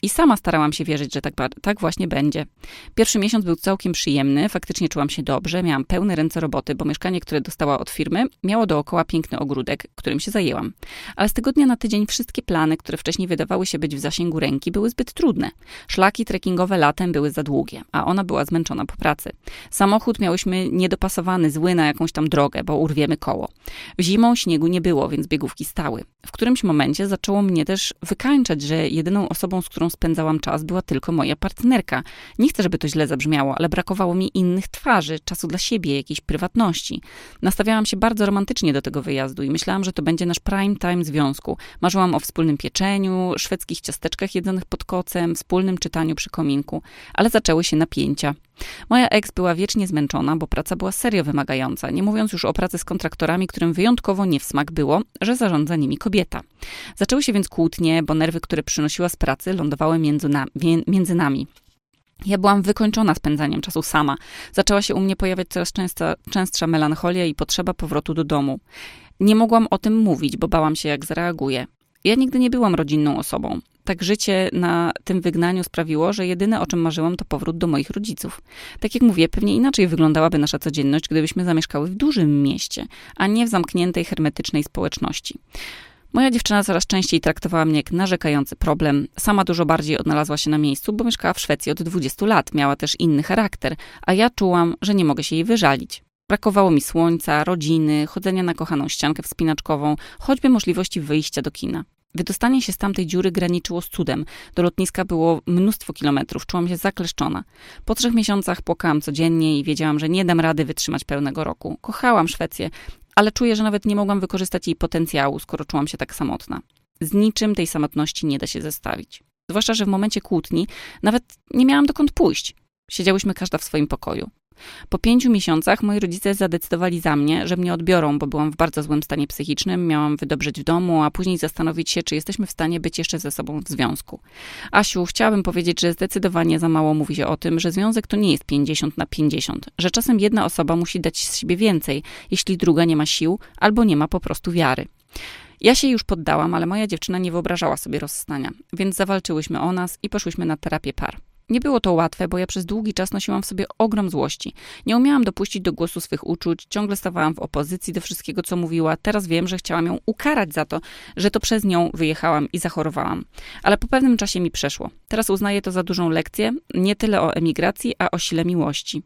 [SPEAKER 1] I sama starałam się wierzyć, że tak właśnie będzie. Pierwszy miesiąc był całkiem przyjemny, faktycznie czułam się dobrze, miałam pełne ręce roboty, bo mieszkanie, które dostała od firmy, miało dookoła piękny ogródek, którym się zajęłam. Ale z tygodnia na tydzień wszystkie plany, które wcześniej wydawały się być w zasięgu ręki, były zbyt trudne. Szlaki trekkingowe latem były za długie, a ona była zmęczona po pracy. Samochód miałyśmy niedopasowany, zły na jakąś tam drogę, bo urwiemy koło. Zimą śniegu nie było, więc biegówki stały. W którymś momencie zaczęło mnie też wykańczać, że jedyną osobą, z którą spędzałam czas, była tylko moja partnerka. Nie chcę, żeby to źle zabrzmiało, ale brakowało mi innych twarzy, czasu dla siebie, jakiejś prywatności. Nastawiałam się bardzo romantycznie do tego wyjazdu i myślałam, że to będzie nasz prime time związku. Marzyłam o wspólnym pieczeniu, szwedzkich ciasteczkach jedzonych pod kocem, wspólnym czytaniu przy kominku, ale zaczęły się napięcia. Moja ex była wiecznie zmęczona, bo praca była serio wymagająca, nie mówiąc już o pracy z kontraktorami, którym wyjątkowo nie w smak było, że zarządza nimi kobieta. Zaczęły się więc kłótnie, bo nerwy, które przynosiła z pracy, lądowały między nami. Ja byłam wykończona spędzaniem czasu sama. Zaczęła się u mnie pojawiać coraz częstsza melancholia i potrzeba powrotu do domu. Nie mogłam o tym mówić, bo bałam się, jak zareaguję. Ja nigdy nie byłam rodzinną osobą. Tak życie na tym wygnaniu sprawiło, że jedyne, o czym marzyłam, to powrót do moich rodziców. Tak jak mówię, pewnie inaczej wyglądałaby nasza codzienność, gdybyśmy zamieszkały w dużym mieście, a nie w zamkniętej, hermetycznej społeczności. Moja dziewczyna coraz częściej traktowała mnie jak narzekający problem. Sama dużo bardziej odnalazła się na miejscu, bo mieszkała w Szwecji od 20 lat. Miała też inny charakter, a ja czułam, że nie mogę się jej wyżalić. Brakowało mi słońca, rodziny, chodzenia na kochaną ściankę wspinaczkową, choćby możliwości wyjścia do kina. Wydostanie się z tamtej dziury graniczyło z cudem. Do lotniska było mnóstwo kilometrów, czułam się zakleszczona. Po 3 miesiącach płakałam codziennie i wiedziałam, że nie dam rady wytrzymać pełnego roku. Kochałam Szwecję, ale czuję, że nawet nie mogłam wykorzystać jej potencjału, skoro czułam się tak samotna. Z niczym tej samotności nie da się zestawić. Zwłaszcza, że w momencie kłótni nawet nie miałam dokąd pójść. Siedziałyśmy każda w swoim pokoju. Po 5 miesiącach moi rodzice zadecydowali za mnie, że mnie odbiorą, bo byłam w bardzo złym stanie psychicznym, miałam wydobrzeć w domu, a później zastanowić się, czy jesteśmy w stanie być jeszcze ze sobą w związku. Asiu, chciałabym powiedzieć, że zdecydowanie za mało mówi się o tym, że związek to nie jest 50/50, że czasem jedna osoba musi dać z siebie więcej, jeśli druga nie ma sił albo nie ma po prostu wiary. Ja się już poddałam, ale moja dziewczyna nie wyobrażała sobie rozstania, więc zawalczyłyśmy o nas i poszłyśmy na terapię par. Nie było to łatwe, bo ja przez długi czas nosiłam w sobie ogrom złości. Nie umiałam dopuścić do głosu swych uczuć, ciągle stawałam w opozycji do wszystkiego, co mówiła. Teraz wiem, że chciałam ją ukarać za to, że to przez nią wyjechałam i zachorowałam. Ale po pewnym czasie mi przeszło. Teraz uznaję to za dużą lekcję, nie tyle o emigracji, a o sile miłości.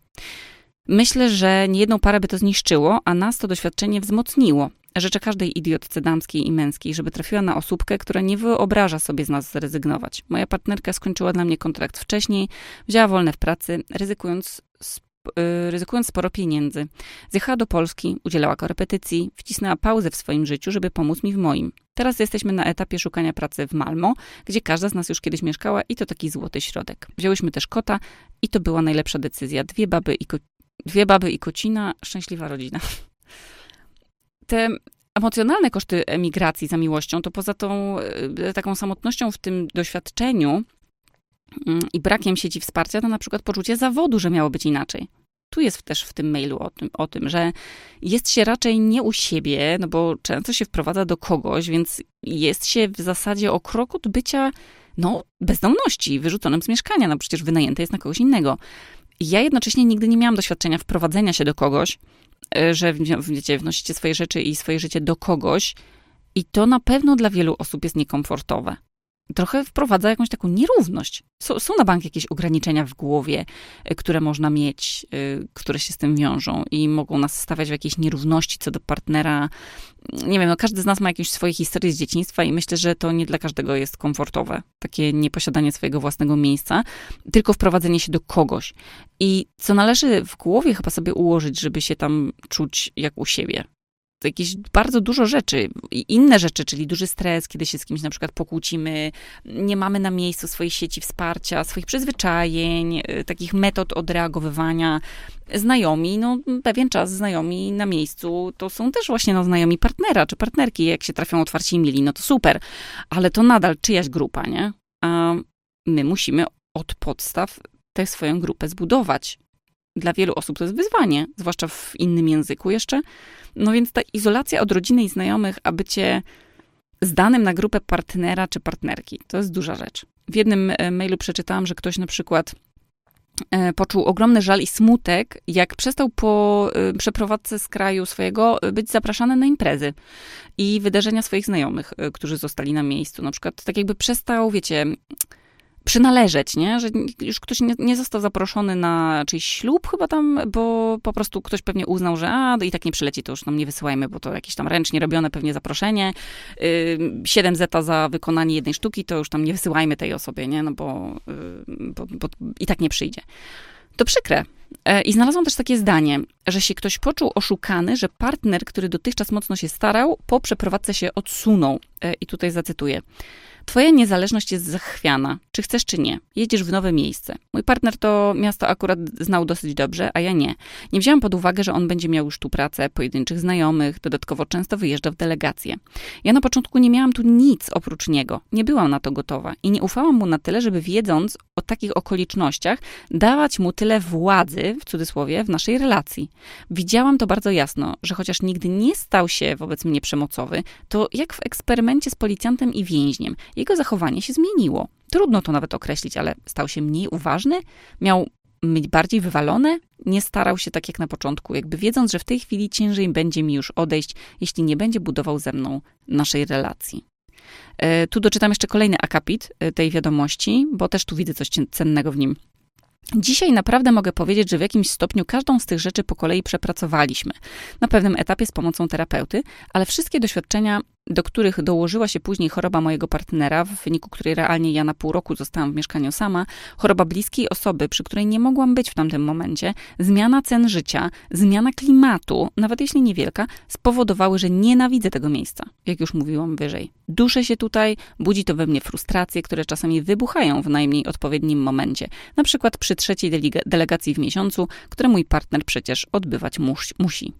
[SPEAKER 1] Myślę, że niejedną parę by to zniszczyło, a nas to doświadczenie wzmocniło. Życzę każdej idiotce damskiej i męskiej, żeby trafiła na osóbkę, która nie wyobraża sobie z nas zrezygnować. Moja partnerka skończyła dla mnie kontrakt wcześniej, wzięła wolne w pracy, ryzykując sporo pieniędzy. Zjechała do Polski, udzielała korepetycji, wcisnęła pauzę w swoim życiu, żeby pomóc mi w moim. Teraz jesteśmy na etapie szukania pracy w Malmo, gdzie każda z nas już kiedyś mieszkała i to taki złoty środek. Wzięłyśmy też kota i to była najlepsza decyzja. Dwie baby i kocina, szczęśliwa rodzina. Te emocjonalne koszty emigracji za miłością, to poza tą taką samotnością w tym doświadczeniu i brakiem sieci wsparcia, to na przykład poczucie zawodu, że miało być inaczej. Tu jest też w tym mailu o tym, że jest się raczej nie u siebie, no bo często się wprowadza do kogoś, więc jest się w zasadzie o krok od bycia, bezdomności, wyrzuconym z mieszkania, no przecież wynajęte jest na kogoś innego. Ja jednocześnie nigdy nie miałam doświadczenia wprowadzenia się do kogoś, że wiecie, wnosicie swoje rzeczy i swoje życie do kogoś i to na pewno dla wielu osób jest niekomfortowe. Trochę wprowadza jakąś taką nierówność. Są na bank jakieś ograniczenia w głowie, które można mieć, które się z tym wiążą i mogą nas stawiać w jakiejś nierówności co do partnera. Nie wiem, każdy z nas ma jakieś swoje historie z dzieciństwa i myślę, że to nie dla każdego jest komfortowe. Takie nieposiadanie swojego własnego miejsca, tylko wprowadzenie się do kogoś. I co należy w głowie chyba sobie ułożyć, żeby się tam czuć jak u siebie. To jakieś bardzo dużo rzeczy, inne rzeczy, czyli duży stres, kiedy się z kimś na przykład pokłócimy, nie mamy na miejscu swojej sieci wsparcia, swoich przyzwyczajeń, takich metod odreagowywania. Znajomi, pewien czas znajomi na miejscu, to są też właśnie znajomi partnera czy partnerki, jak się trafią otwarci i mili, to super, ale to nadal czyjaś grupa, nie? A my musimy od podstaw tę swoją grupę zbudować. Dla wielu osób to jest wyzwanie, zwłaszcza w innym języku jeszcze. Więc ta izolacja od rodziny i znajomych, a bycie zdanym na grupę partnera czy partnerki, to jest duża rzecz. W jednym mailu przeczytałam, że ktoś na przykład poczuł ogromny żal i smutek, jak przestał po przeprowadzce z kraju swojego być zapraszany na imprezy i wydarzenia swoich znajomych, którzy zostali na miejscu. Na przykład tak jakby przestał, wiecie, przynależeć, nie? Że już ktoś nie został zaproszony na czyjś ślub chyba tam, bo po prostu ktoś pewnie uznał, że i tak nie przyleci, to już nam nie wysyłajmy, bo to jakieś tam ręcznie robione pewnie zaproszenie. 7 zeta za wykonanie jednej sztuki, to już tam nie wysyłajmy tej osobie, nie? No bo i tak nie przyjdzie. To przykre. I znalazłam też takie zdanie, że się ktoś poczuł oszukany, że partner, który dotychczas mocno się starał, po przeprowadzce się odsunął. I tutaj zacytuję. Twoja niezależność jest zachwiana, czy chcesz, czy nie. Jedziesz w nowe miejsce. Mój partner to miasto akurat znał dosyć dobrze, a ja nie. Nie wzięłam pod uwagę, że on będzie miał już tu pracę, pojedynczych znajomych, dodatkowo często wyjeżdża w delegacje. Ja na początku nie miałam tu nic oprócz niego. Nie byłam na to gotowa i nie ufałam mu na tyle, żeby wiedząc o takich okolicznościach, dawać mu tyle władzy, w cudzysłowie, w naszej relacji. Widziałam to bardzo jasno, że chociaż nigdy nie stał się wobec mnie przemocowy, to jak w eksperymencie z policjantem i więźniem, jego zachowanie się zmieniło. Trudno to nawet określić, ale stał się mniej uważny, miał być bardziej wywalone, nie starał się tak jak na początku, jakby wiedząc, że w tej chwili ciężej będzie mi już odejść, jeśli nie będzie budował ze mną naszej relacji. Tu doczytam jeszcze kolejny akapit tej wiadomości, bo też tu widzę coś cennego w nim. Dzisiaj naprawdę mogę powiedzieć, że w jakimś stopniu każdą z tych rzeczy po kolei przepracowaliśmy. Na pewnym etapie z pomocą terapeuty, ale wszystkie doświadczenia, do których dołożyła się później choroba mojego partnera, w wyniku której realnie ja na pół roku zostałam w mieszkaniu sama, choroba bliskiej osoby, przy której nie mogłam być w tamtym momencie, zmiana cen życia, zmiana klimatu, nawet jeśli niewielka, spowodowały, że nienawidzę tego miejsca, jak już mówiłam wyżej. Duszę się tutaj, budzi to we mnie frustracje, które czasami wybuchają w najmniej odpowiednim momencie. Na przykład przy 3. delegacji w miesiącu, które mój partner przecież odbywać musi.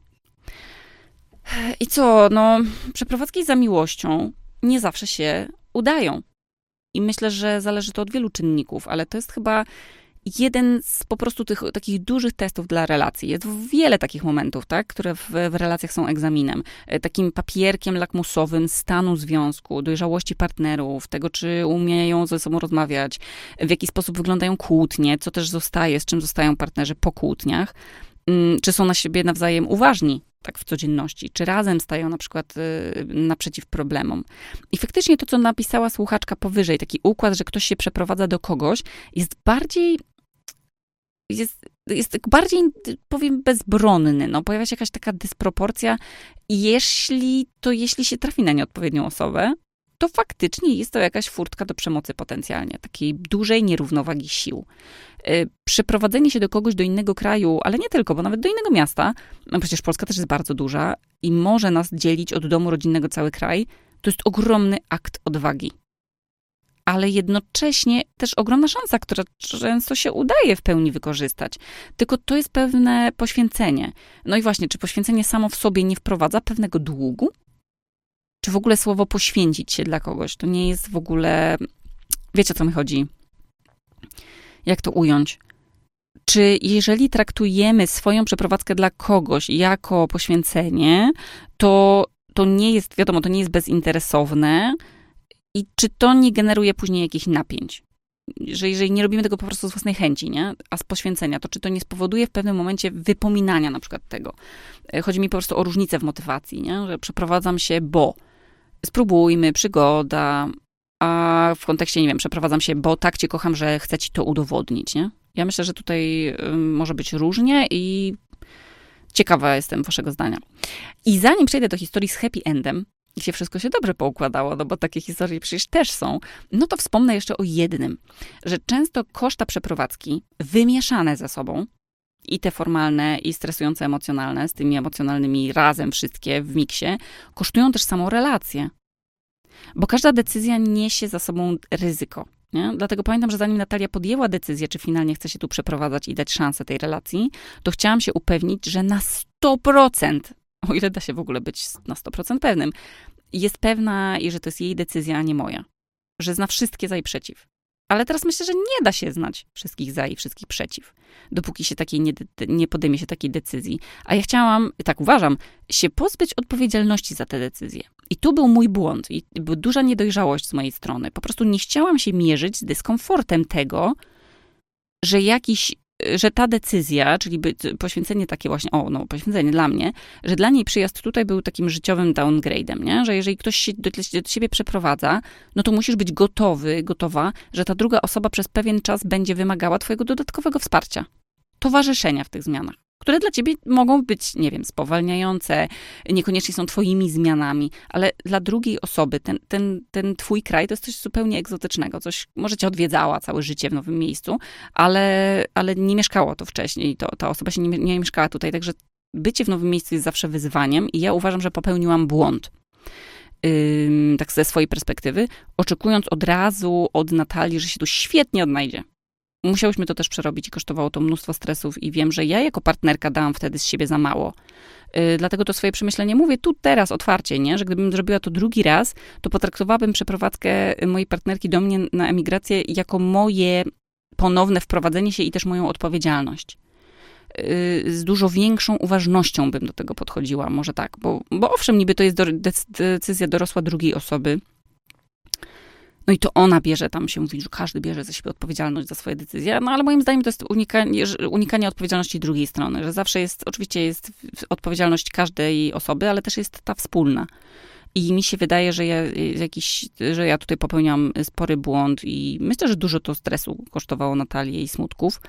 [SPEAKER 1] I co, przeprowadzki za miłością nie zawsze się udają. I myślę, że zależy to od wielu czynników, ale to jest chyba jeden z po prostu tych takich dużych testów dla relacji. Jest wiele takich momentów, tak, które w relacjach są egzaminem. Takim papierkiem lakmusowym stanu związku, dojrzałości partnerów, tego, czy umieją ze sobą rozmawiać, w jaki sposób wyglądają kłótnie, co też zostaje, z czym zostają partnerzy po kłótniach, czy są na siebie nawzajem uważni, tak w codzienności, czy razem stają na przykład naprzeciw problemom. I faktycznie to, co napisała słuchaczka powyżej, taki układ, że ktoś się przeprowadza do kogoś, jest bardziej, powiem, bezbronny. Pojawia się jakaś taka dysproporcja, jeśli się trafi na nieodpowiednią osobę, to faktycznie jest to jakaś furtka do przemocy potencjalnie, takiej dużej nierównowagi sił. Przeprowadzenie się do kogoś do innego kraju, ale nie tylko, bo nawet do innego miasta, przecież Polska też jest bardzo duża i może nas dzielić od domu rodzinnego cały kraj, to jest ogromny akt odwagi. Ale jednocześnie też ogromna szansa, która często się udaje w pełni wykorzystać. Tylko to jest pewne poświęcenie. No i właśnie, czy poświęcenie samo w sobie nie wprowadza pewnego długu? Czy w ogóle słowo poświęcić się dla kogoś, to nie jest w ogóle... Wiecie, o co mi chodzi? Jak to ująć? Czy jeżeli traktujemy swoją przeprowadzkę dla kogoś jako poświęcenie, to nie jest, wiadomo, to nie jest bezinteresowne i czy to nie generuje później jakichś napięć? Że jeżeli nie robimy tego po prostu z własnej chęci, nie? A z poświęcenia, to czy to nie spowoduje w pewnym momencie wypominania na przykład tego? Chodzi mi po prostu o różnicę w motywacji, nie? Że przeprowadzam się, bo spróbujmy, przygoda, a w kontekście, nie wiem, przeprowadzam się, bo tak cię kocham, że chcę ci to udowodnić, nie? Ja myślę, że tutaj może być różnie i ciekawa jestem waszego zdania. I zanim przejdę do historii z happy endem, gdzie wszystko się dobrze poukładało, bo takie historie przecież też są, to wspomnę jeszcze o jednym, że często koszta przeprowadzki wymieszane ze sobą, i te formalne, i stresujące emocjonalne, z tymi emocjonalnymi razem wszystkie w miksie, kosztują też samą relację. Bo każda decyzja niesie za sobą ryzyko. Nie? Dlatego pamiętam, że zanim Natalia podjęła decyzję, czy finalnie chce się tu przeprowadzać i dać szansę tej relacji, to chciałam się upewnić, że na 100%, o ile da się w ogóle być na 100% pewnym, jest pewna i że to jest jej decyzja, a nie moja. Że zna wszystkie za i przeciw. Ale teraz myślę, że nie da się znać wszystkich za i wszystkich przeciw, dopóki się nie podejmie się takiej decyzji. A ja chciałam, tak uważam, się pozbyć odpowiedzialności za te decyzje. I tu był mój błąd i była duża niedojrzałość z mojej strony. Po prostu nie chciałam się mierzyć z dyskomfortem tego, że ta decyzja, czyli poświęcenie takie właśnie, poświęcenie dla mnie, że dla niej przyjazd tutaj był takim życiowym downgrade'em, nie? Że jeżeli ktoś się do ciebie przeprowadza, no to musisz być gotowa, że ta druga osoba przez pewien czas będzie wymagała twojego dodatkowego wsparcia, towarzyszenia w tych zmianach, które dla ciebie mogą być, nie wiem, spowalniające, niekoniecznie są twoimi zmianami, ale dla drugiej osoby ten twój kraj to jest coś zupełnie egzotycznego, coś, może cię odwiedzała całe życie w nowym miejscu, ale nie mieszkało to wcześniej, ta osoba się nie mieszkała tutaj, także bycie w nowym miejscu jest zawsze wyzwaniem i ja uważam, że popełniłam błąd. Tak ze swojej perspektywy, oczekując od razu od Natalii, że się tu świetnie odnajdzie. Musiałyśmy to też przerobić i kosztowało to mnóstwo stresów i wiem, że ja jako partnerka dałam wtedy z siebie za mało. Dlatego to swoje przemyślenie mówię tu teraz otwarcie, nie? Że gdybym zrobiła to drugi raz, to potraktowałabym przeprowadzkę mojej partnerki do mnie na emigrację jako moje ponowne wprowadzenie się i też moją odpowiedzialność. Z dużo większą uważnością bym do tego podchodziła, może tak, bo owszem, niby to jest decyzja dorosła drugiej osoby, no i to ona bierze, tam się mówi, że każdy bierze za siebie odpowiedzialność za swoje decyzje, no ale moim zdaniem to jest unikanie odpowiedzialności drugiej strony, że zawsze oczywiście jest odpowiedzialność każdej osoby, ale też jest ta wspólna. I mi się wydaje, że ja tutaj popełniam spory błąd i myślę, że dużo to stresu kosztowało Natalię i smutków.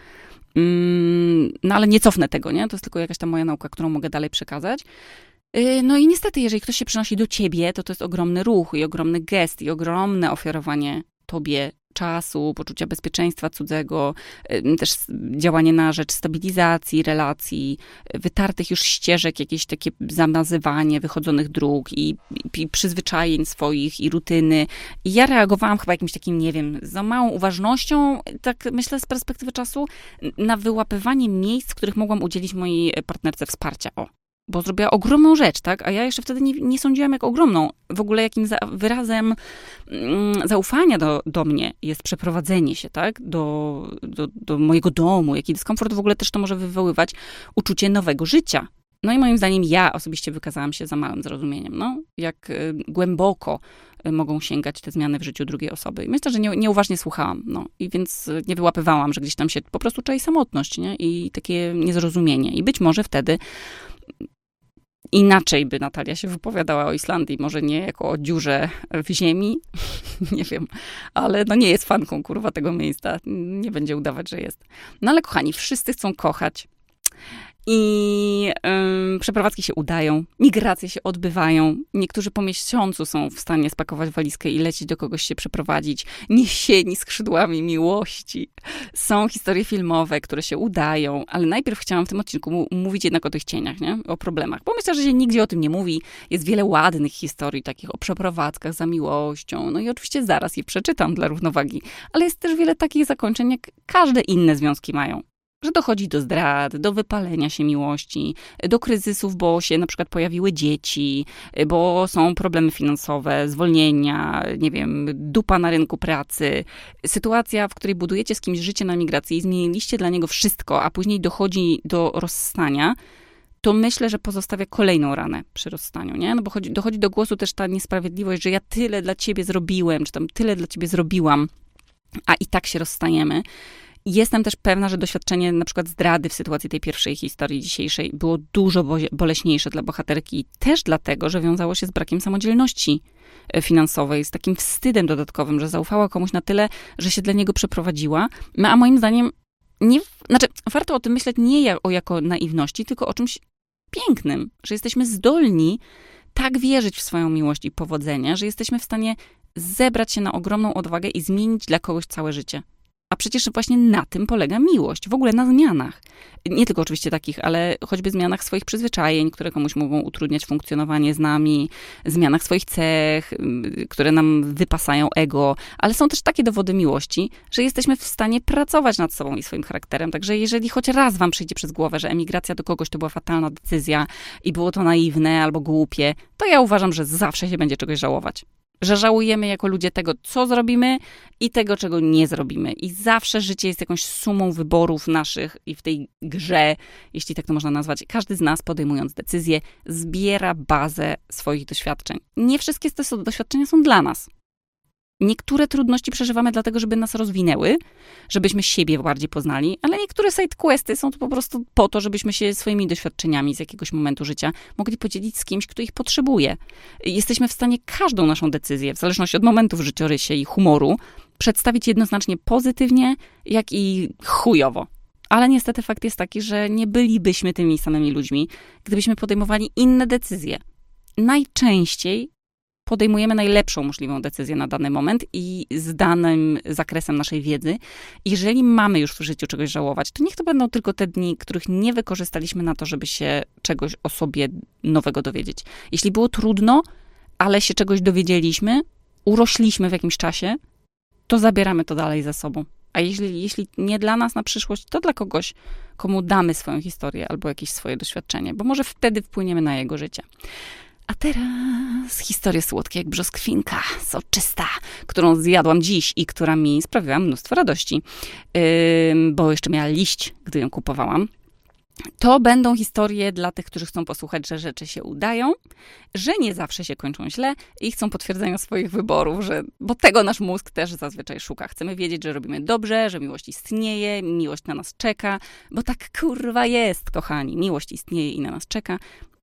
[SPEAKER 1] No ale nie cofnę tego, nie? To jest tylko jakaś tam moja nauka, którą mogę dalej przekazać. No i niestety, jeżeli ktoś się przynosi do ciebie, to jest ogromny ruch i ogromny gest i ogromne ofiarowanie tobie czasu, poczucia bezpieczeństwa cudzego, też działanie na rzecz stabilizacji relacji, wytartych już ścieżek, jakieś takie zamazywanie wychodzonych dróg i przyzwyczajeń swoich i rutyny. I ja reagowałam chyba jakimś takim, nie wiem, za małą uważnością, tak myślę z perspektywy czasu, na wyłapywanie miejsc, w których mogłam udzielić mojej partnerce wsparcia. Bo zrobiła ogromną rzecz, tak? A ja jeszcze wtedy nie sądziłam jak ogromną. W ogóle jakim wyrazem zaufania do mnie jest przeprowadzenie się, tak? Do mojego domu. Jaki dyskomfort w ogóle też to może wywoływać uczucie nowego życia. No i moim zdaniem ja osobiście wykazałam się za małym zrozumieniem. No, jak głęboko mogą sięgać te zmiany w życiu drugiej osoby. I myślę, że nieuważnie słuchałam. No. I więc nie wyłapywałam, że gdzieś tam się po prostu czai samotność, nie? I takie niezrozumienie. I być może wtedy inaczej by Natalia się wypowiadała o Islandii, może nie jako o dziurze w ziemi, nie wiem, ale no nie jest fanką, kurwa, tego miejsca. Nie będzie udawać, że jest. No ale kochani, wszyscy chcą kochać i przeprowadzki się udają, migracje się odbywają. Niektórzy po miesiącu są w stanie spakować walizkę i lecieć do kogoś się przeprowadzić, niesieni skrzydłami miłości. Są historie filmowe, które się udają, ale najpierw chciałam w tym odcinku mówić jednak o tych cieniach, nie? O problemach, bo myślę, że się nigdzie o tym nie mówi. Jest wiele ładnych historii takich o przeprowadzkach za miłością, no i oczywiście zaraz je przeczytam dla równowagi, ale jest też wiele takich zakończeń, jak każde inne związki mają. Że dochodzi do zdrad, do wypalenia się miłości, do kryzysów, bo się na przykład pojawiły dzieci, bo są problemy finansowe, zwolnienia, nie wiem, dupa na rynku pracy. Sytuacja, w której budujecie z kimś życie na migracji i zmieniliście dla niego wszystko, a później dochodzi do rozstania, to myślę, że pozostawia kolejną ranę przy rozstaniu, nie? No bo dochodzi do głosu też ta niesprawiedliwość, że ja tyle dla ciebie zrobiłem, czy tam tyle dla ciebie zrobiłam, a i tak się rozstajemy. Jestem też pewna, że doświadczenie na przykład zdrady w sytuacji tej pierwszej historii dzisiejszej było dużo boleśniejsze dla bohaterki, też dlatego, że wiązało się z brakiem samodzielności finansowej, z takim wstydem dodatkowym, że zaufała komuś na tyle, że się dla niego przeprowadziła. No, a moim zdaniem warto o tym myśleć nie jako naiwności, tylko o czymś pięknym, że jesteśmy zdolni tak wierzyć w swoją miłość i powodzenie, że jesteśmy w stanie zebrać się na ogromną odwagę i zmienić dla kogoś całe życie. A przecież właśnie na tym polega miłość, w ogóle na zmianach. Nie tylko oczywiście takich, ale choćby zmianach swoich przyzwyczajeń, które komuś mogą utrudniać funkcjonowanie z nami, zmianach swoich cech, które nam wypasają ego, ale są też takie dowody miłości, że jesteśmy w stanie pracować nad sobą i swoim charakterem. Także jeżeli choć raz wam przyjdzie przez głowę, że emigracja do kogoś to była fatalna decyzja i było to naiwne albo głupie, to ja uważam, że zawsze się będzie czegoś żałować. Że żałujemy jako ludzie tego, co zrobimy i tego, czego nie zrobimy. I zawsze życie jest jakąś sumą wyborów naszych i w tej grze, jeśli tak to można nazwać, każdy z nas podejmując decyzję, zbiera bazę swoich doświadczeń. Nie wszystkie te doświadczenia są dla nas. Niektóre trudności przeżywamy dlatego, żeby nas rozwinęły, żebyśmy siebie bardziej poznali, ale niektóre side questy są to po prostu po to, żebyśmy się swoimi doświadczeniami z jakiegoś momentu życia mogli podzielić z kimś, kto ich potrzebuje. Jesteśmy w stanie każdą naszą decyzję, w zależności od momentu w życiorysie i humoru, przedstawić jednoznacznie pozytywnie, jak i chujowo. Ale niestety fakt jest taki, że nie bylibyśmy tymi samymi ludźmi, gdybyśmy podejmowali inne decyzje. Najczęściej podejmujemy najlepszą możliwą decyzję na dany moment i z danym zakresem naszej wiedzy. Jeżeli mamy już w życiu czegoś żałować, to niech to będą tylko te dni, których nie wykorzystaliśmy na to, żeby się czegoś o sobie nowego dowiedzieć. Jeśli było trudno, ale się czegoś dowiedzieliśmy, urośliśmy w jakimś czasie, to zabieramy to dalej ze sobą. A jeśli nie dla nas na przyszłość, to dla kogoś, komu damy swoją historię albo jakieś swoje doświadczenie, bo może wtedy wpłyniemy na jego życie. A teraz historia słodka jak brzoskwinka, soczysta, którą zjadłam dziś i która mi sprawiła mnóstwo radości, bo jeszcze miała liść, gdy ją kupowałam. To będą historie dla tych, którzy chcą posłuchać, że rzeczy się udają, że nie zawsze się kończą źle i chcą potwierdzenia swoich wyborów, bo tego nasz mózg też zazwyczaj szuka. Chcemy wiedzieć, że robimy dobrze, że miłość istnieje, miłość na nas czeka, bo tak kurwa jest, kochani. Miłość istnieje i na nas czeka.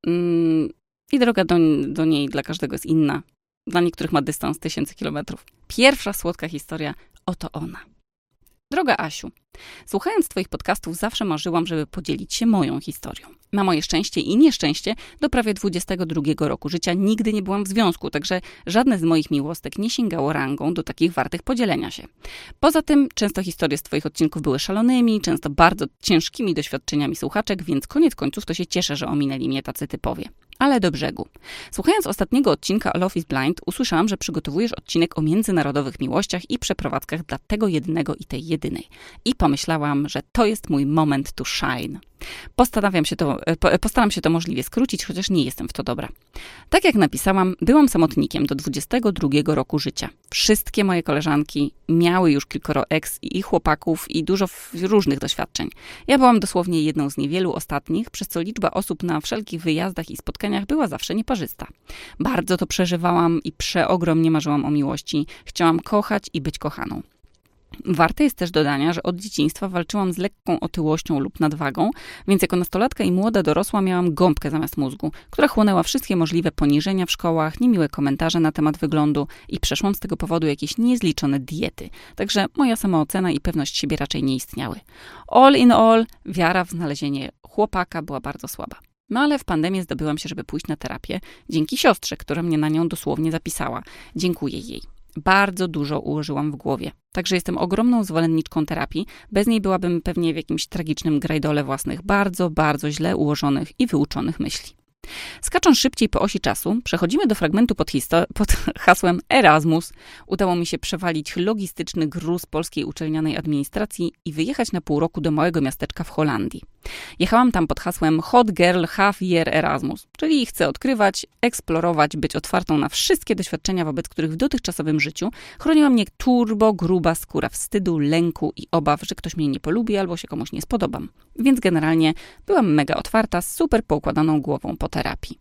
[SPEAKER 1] I droga do niej dla każdego jest inna. Dla niektórych ma dystans 1000 kilometrów. Pierwsza słodka historia, oto ona. Droga Asiu, słuchając twoich podcastów zawsze marzyłam, żeby podzielić się moją historią. Na moje szczęście i nieszczęście do prawie 22 roku życia nigdy nie byłam w związku, także żadne z moich miłostek nie sięgało rangą do takich wartych podzielenia się. Poza tym często historie z twoich odcinków były szalonymi, często bardzo ciężkimi doświadczeniami słuchaczek, więc koniec końców to się cieszę, że ominęli mnie tacy typowie. Ale do brzegu. Słuchając ostatniego odcinka o Love is Blind, usłyszałam, że przygotowujesz odcinek o międzynarodowych miłościach i przeprowadzkach dla tego jednego i tej jedynej. I pomyślałam, że to jest mój moment to shine. Postaram się to możliwie skrócić, chociaż nie jestem w to dobra. Tak jak napisałam, byłam samotnikiem do 22 roku życia. Wszystkie moje koleżanki miały już kilkoro ex i chłopaków i dużo różnych doświadczeń. Ja byłam dosłownie jedną z niewielu ostatnich, przez co liczba osób na wszelkich wyjazdach i spotkaniach była zawsze nieparzysta. Bardzo to przeżywałam i przeogromnie marzyłam o miłości. Chciałam kochać i być kochaną. Warte jest też dodania, że od dzieciństwa walczyłam z lekką otyłością lub nadwagą, więc jako nastolatka i młoda dorosła miałam gąbkę zamiast mózgu, która chłonęła wszystkie możliwe poniżenia w szkołach, niemiłe komentarze na temat wyglądu i przeszłam z tego powodu jakieś niezliczone diety. Także moja samoocena i pewność siebie raczej nie istniały. All in all, wiara w znalezienie chłopaka była bardzo słaba. No ale w pandemię zdobyłam się, żeby pójść na terapię, dzięki siostrze, która mnie na nią dosłownie zapisała. Dziękuję jej. Bardzo dużo ułożyłam w głowie. Także jestem ogromną zwolenniczką terapii. Bez niej byłabym pewnie w jakimś tragicznym grajdole własnych bardzo, bardzo źle ułożonych i wyuczonych myśli. Skacząc szybciej po osi czasu, przechodzimy do fragmentu pod hasłem Erasmus. Udało mi się przewalić logistyczny gruz polskiej uczelnianej administracji i wyjechać na pół roku do małego miasteczka w Holandii. Jechałam tam pod hasłem Hot Girl Half Year Erasmus, czyli chcę odkrywać, eksplorować, być otwartą na wszystkie doświadczenia, wobec których w dotychczasowym życiu chroniła mnie turbo gruba skóra wstydu, lęku i obaw, że ktoś mnie nie polubi albo się komuś nie spodobam. Więc generalnie byłam mega otwarta, z super poukładaną głową po terapii.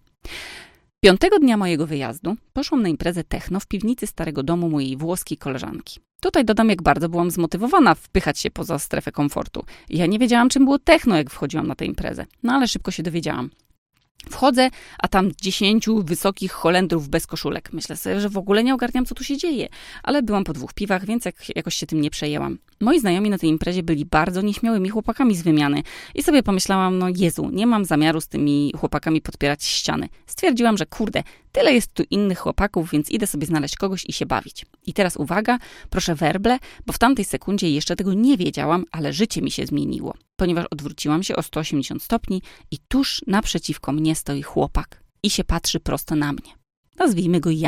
[SPEAKER 1] 5. dnia mojego wyjazdu poszłam na imprezę techno w piwnicy starego domu mojej włoskiej koleżanki. Tutaj dodam, jak bardzo byłam zmotywowana wpychać się poza strefę komfortu. Ja nie wiedziałam, czym było techno, jak wchodziłam na tę imprezę. No ale szybko się dowiedziałam. Wchodzę, a tam 10 wysokich Holendrów bez koszulek. Myślę sobie, że w ogóle nie ogarniam, co tu się dzieje. Ale byłam po 2 piwach, więc jakoś się tym nie przejęłam. Moi znajomi na tej imprezie byli bardzo nieśmiałymi chłopakami z wymiany. I sobie pomyślałam, no Jezu, nie mam zamiaru z tymi chłopakami podpierać ściany. Stwierdziłam, że kurde, tyle jest tu innych chłopaków, więc idę sobie znaleźć kogoś i się bawić. I teraz uwaga, proszę werble, bo w tamtej sekundzie jeszcze tego nie wiedziałam, ale życie mi się zmieniło. Ponieważ odwróciłam się o 180 stopni i tuż naprzeciwko mnie stoi chłopak i się patrzy prosto na mnie. Nazwijmy go Jan.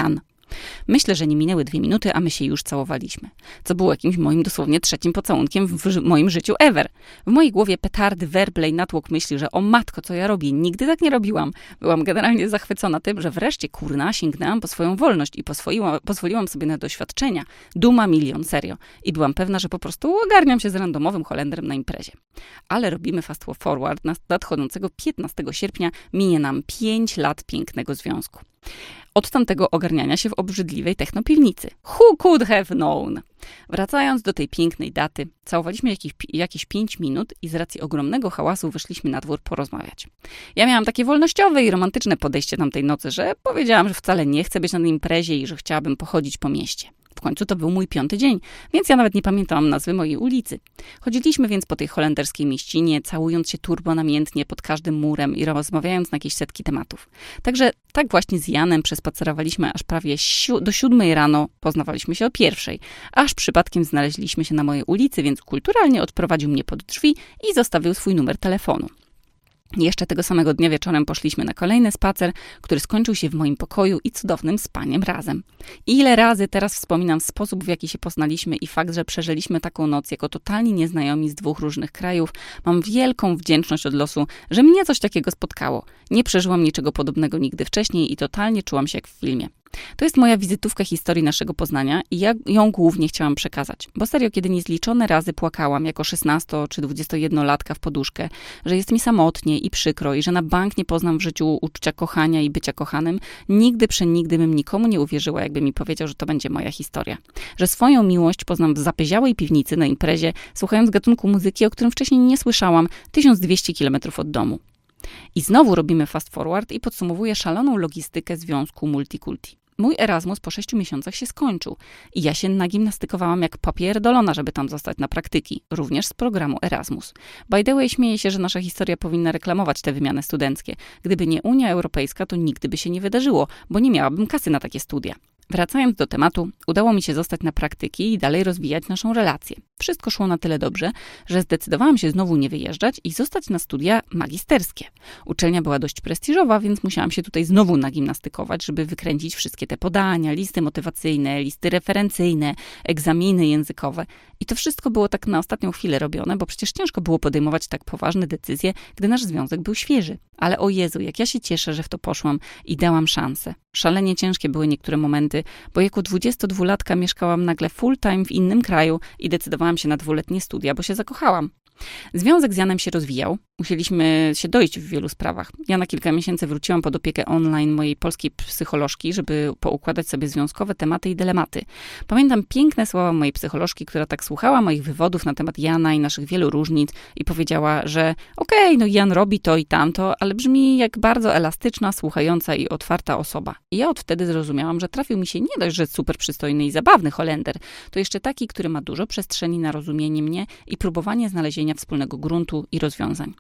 [SPEAKER 1] Myślę, że nie minęły 2 minuty, a my się już całowaliśmy. Co było jakimś moim dosłownie 3. pocałunkiem w moim życiu ever. W mojej głowie petardy, werble i natłok myśli, że o matko, co ja robię? Nigdy tak nie robiłam. Byłam generalnie zachwycona tym, że wreszcie, kurna, sięgnęłam po swoją wolność i pozwoliłam sobie na doświadczenia. Duma milion, serio. I byłam pewna, że po prostu ogarniam się z randomowym Holendrem na imprezie. Ale robimy fast forward. Nadchodzącego 15 sierpnia minie nam 5 lat pięknego związku. Od tamtego ogarniania się w obrzydliwej technopiwnicy. Who could have known? Wracając do tej pięknej daty, całowaliśmy jakieś 5 minut i z racji ogromnego hałasu wyszliśmy na dwór porozmawiać. Ja miałam takie wolnościowe i romantyczne podejście tamtej nocy, że powiedziałam, że wcale nie chcę być na tej imprezie i że chciałabym pochodzić po mieście. W końcu to był mój 5. dzień, więc ja nawet nie pamiętałam nazwy mojej ulicy. Chodziliśmy więc po tej holenderskiej mieścinie, całując się turbonamiętnie pod każdym murem i rozmawiając na jakieś setki tematów. Także tak właśnie z Janem przespacerowaliśmy aż prawie do 7 rano, poznawaliśmy się o 1, aż przypadkiem znaleźliśmy się na mojej ulicy, więc kulturalnie odprowadził mnie pod drzwi i zostawił swój numer telefonu. Jeszcze tego samego dnia wieczorem poszliśmy na kolejny spacer, który skończył się w moim pokoju i cudownym spaniem razem. Ile razy teraz wspominam sposób, w jaki się poznaliśmy i fakt, że przeżyliśmy taką noc jako totalni nieznajomi z 2 różnych krajów. Mam wielką wdzięczność od losu, że mnie coś takiego spotkało. Nie przeżyłam niczego podobnego nigdy wcześniej i totalnie czułam się jak w filmie. To jest moja wizytówka historii naszego poznania i ja ją głównie chciałam przekazać. Bo serio, kiedy niezliczone razy płakałam jako 16- czy 21-latka w poduszkę, że jest mi samotnie i przykro i że na bank nie poznam w życiu uczucia kochania i bycia kochanym, nigdy przenigdy bym nikomu nie uwierzyła, jakby mi powiedział, że to będzie moja historia. Że swoją miłość poznam w zapyziałej piwnicy na imprezie, słuchając gatunku muzyki, o którym wcześniej nie słyszałam, 1200 kilometrów od domu. I znowu robimy fast forward i podsumowuję szaloną logistykę związku multikulti. Mój Erasmus po 6 miesiącach się skończył i ja się nagimnastykowałam jak popierdolona, żeby tam zostać na praktyki, również z programu Erasmus. By the way, śmieję się, że nasza historia powinna reklamować te wymiany studenckie. Gdyby nie Unia Europejska, to nigdy by się nie wydarzyło, bo nie miałabym kasy na takie studia. Wracając do tematu, udało mi się zostać na praktyki i dalej rozwijać naszą relację. Wszystko szło na tyle dobrze, że zdecydowałam się znowu nie wyjeżdżać i zostać na studia magisterskie. Uczelnia była dość prestiżowa, więc musiałam się tutaj znowu nagimnastykować, żeby wykręcić wszystkie te podania, listy motywacyjne, listy referencyjne, egzaminy językowe. I to wszystko było tak na ostatnią chwilę robione, bo przecież ciężko było podejmować tak poważne decyzje, gdy nasz związek był świeży. Ale o Jezu, jak ja się cieszę, że w to poszłam i dałam szansę. Szalenie ciężkie były niektóre momenty, bo jako 22-latka mieszkałam nagle full time w innym kraju i decydowałam się na 2-letnie studia, bo się zakochałam. Związek z Janem się rozwijał. Musieliśmy się dojść w wielu sprawach. Ja na kilka miesięcy wróciłam pod opiekę online mojej polskiej psycholożki, żeby poukładać sobie związkowe tematy i dylematy. Pamiętam piękne słowa mojej psycholożki, która tak słuchała moich wywodów na temat Jana i naszych wielu różnic i powiedziała, że okej, no Jan robi to i tamto, ale brzmi jak bardzo elastyczna, słuchająca i otwarta osoba. I ja od wtedy zrozumiałam, że trafił mi się nie dość, że super przystojny i zabawny Holender, to jeszcze taki, który ma dużo przestrzeni na rozumienie mnie i próbowanie znalezienia wspólnego gruntu i rozwiązań.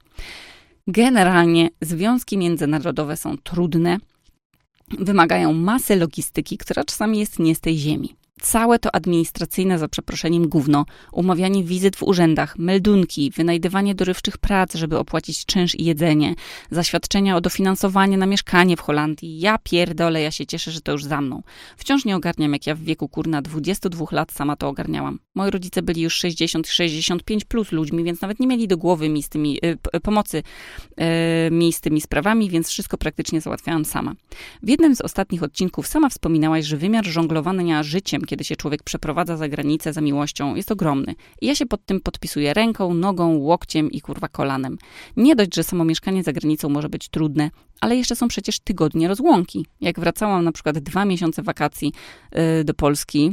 [SPEAKER 1] Generalnie związki międzynarodowe są trudne, wymagają masy logistyki, która czasami jest nie z tej ziemi. Całe to administracyjne, za przeproszeniem, gówno, umawianie wizyt w urzędach, meldunki, wynajdywanie dorywczych prac, żeby opłacić czynsz i jedzenie, zaświadczenia o dofinansowanie na mieszkanie w Holandii. Ja pierdolę, ja się cieszę, że to już za mną. Wciąż nie ogarniam, jak ja w wieku, 22 lat sama to ogarniałam. Moi rodzice byli już 60-65 plus ludźmi, więc nawet nie mieli do głowy mi z tymi, pomocy mi z tymi sprawami, więc wszystko praktycznie załatwiałam sama. W jednym z ostatnich odcinków sama wspominałaś, że wymiar żonglowania życiem, kiedy się człowiek przeprowadza za granicę za miłością, jest ogromny. I ja się pod tym podpisuję ręką, nogą, łokciem i kolanem. Nie dość, że samo mieszkanie za granicą może być trudne, ale jeszcze są przecież tygodnie rozłąki. Jak wracałam na przykład 2 miesiące wakacji do Polski,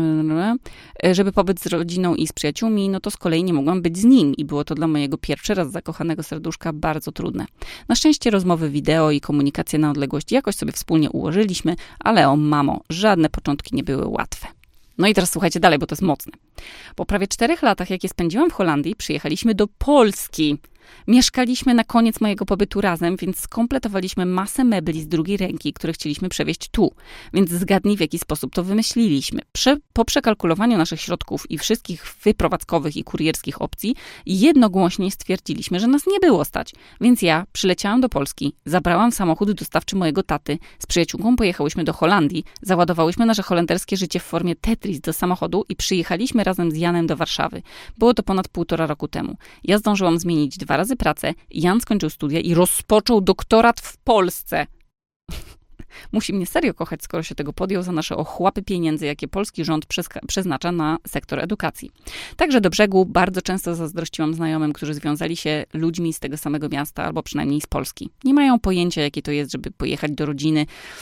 [SPEAKER 1] żeby pobyć z rodziną i z przyjaciółmi, no to z kolei nie mogłam być z nim i było to dla mojego pierwszy raz zakochanego serduszka bardzo trudne. Na szczęście rozmowy wideo i komunikację na odległość jakoś sobie wspólnie ułożyliśmy, ale o mamo, żadne początki nie były łatwe. No i teraz słuchajcie dalej, bo to jest mocne. Po prawie 4 latach, jakie spędziłam w Holandii, przyjechaliśmy do Polski. Mieszkaliśmy na koniec mojego pobytu razem, więc skompletowaliśmy masę mebli z drugiej ręki, które chcieliśmy przewieźć tu. Więc zgadnij, w jaki sposób to wymyśliliśmy. Po przekalkulowaniu naszych środków i wszystkich wyprowadzkowych i kurierskich opcji, jednogłośnie stwierdziliśmy, że nas nie było stać. Więc ja przyleciałam do Polski, zabrałam samochód dostawczy mojego taty, z przyjaciółką pojechałyśmy do Holandii, załadowałyśmy nasze holenderskie życie w formie Tetris do samochodu i przyjechaliśmy razem z Janem do Warszawy. Było to ponad 1,5 roku temu. Ja zdążyłam zmienić 2 razy pracę, Jan skończył studia i rozpoczął doktorat w Polsce. Musi mnie serio kochać, skoro się tego podjął za nasze ochłapy pieniędzy, jakie polski rząd przeznacza na sektor edukacji. Także do brzegu bardzo często zazdrościłam znajomym, którzy związali się ludźmi z tego samego miasta, albo przynajmniej z Polski. Nie mają pojęcia, jakie to jest, żeby pojechać do rodziny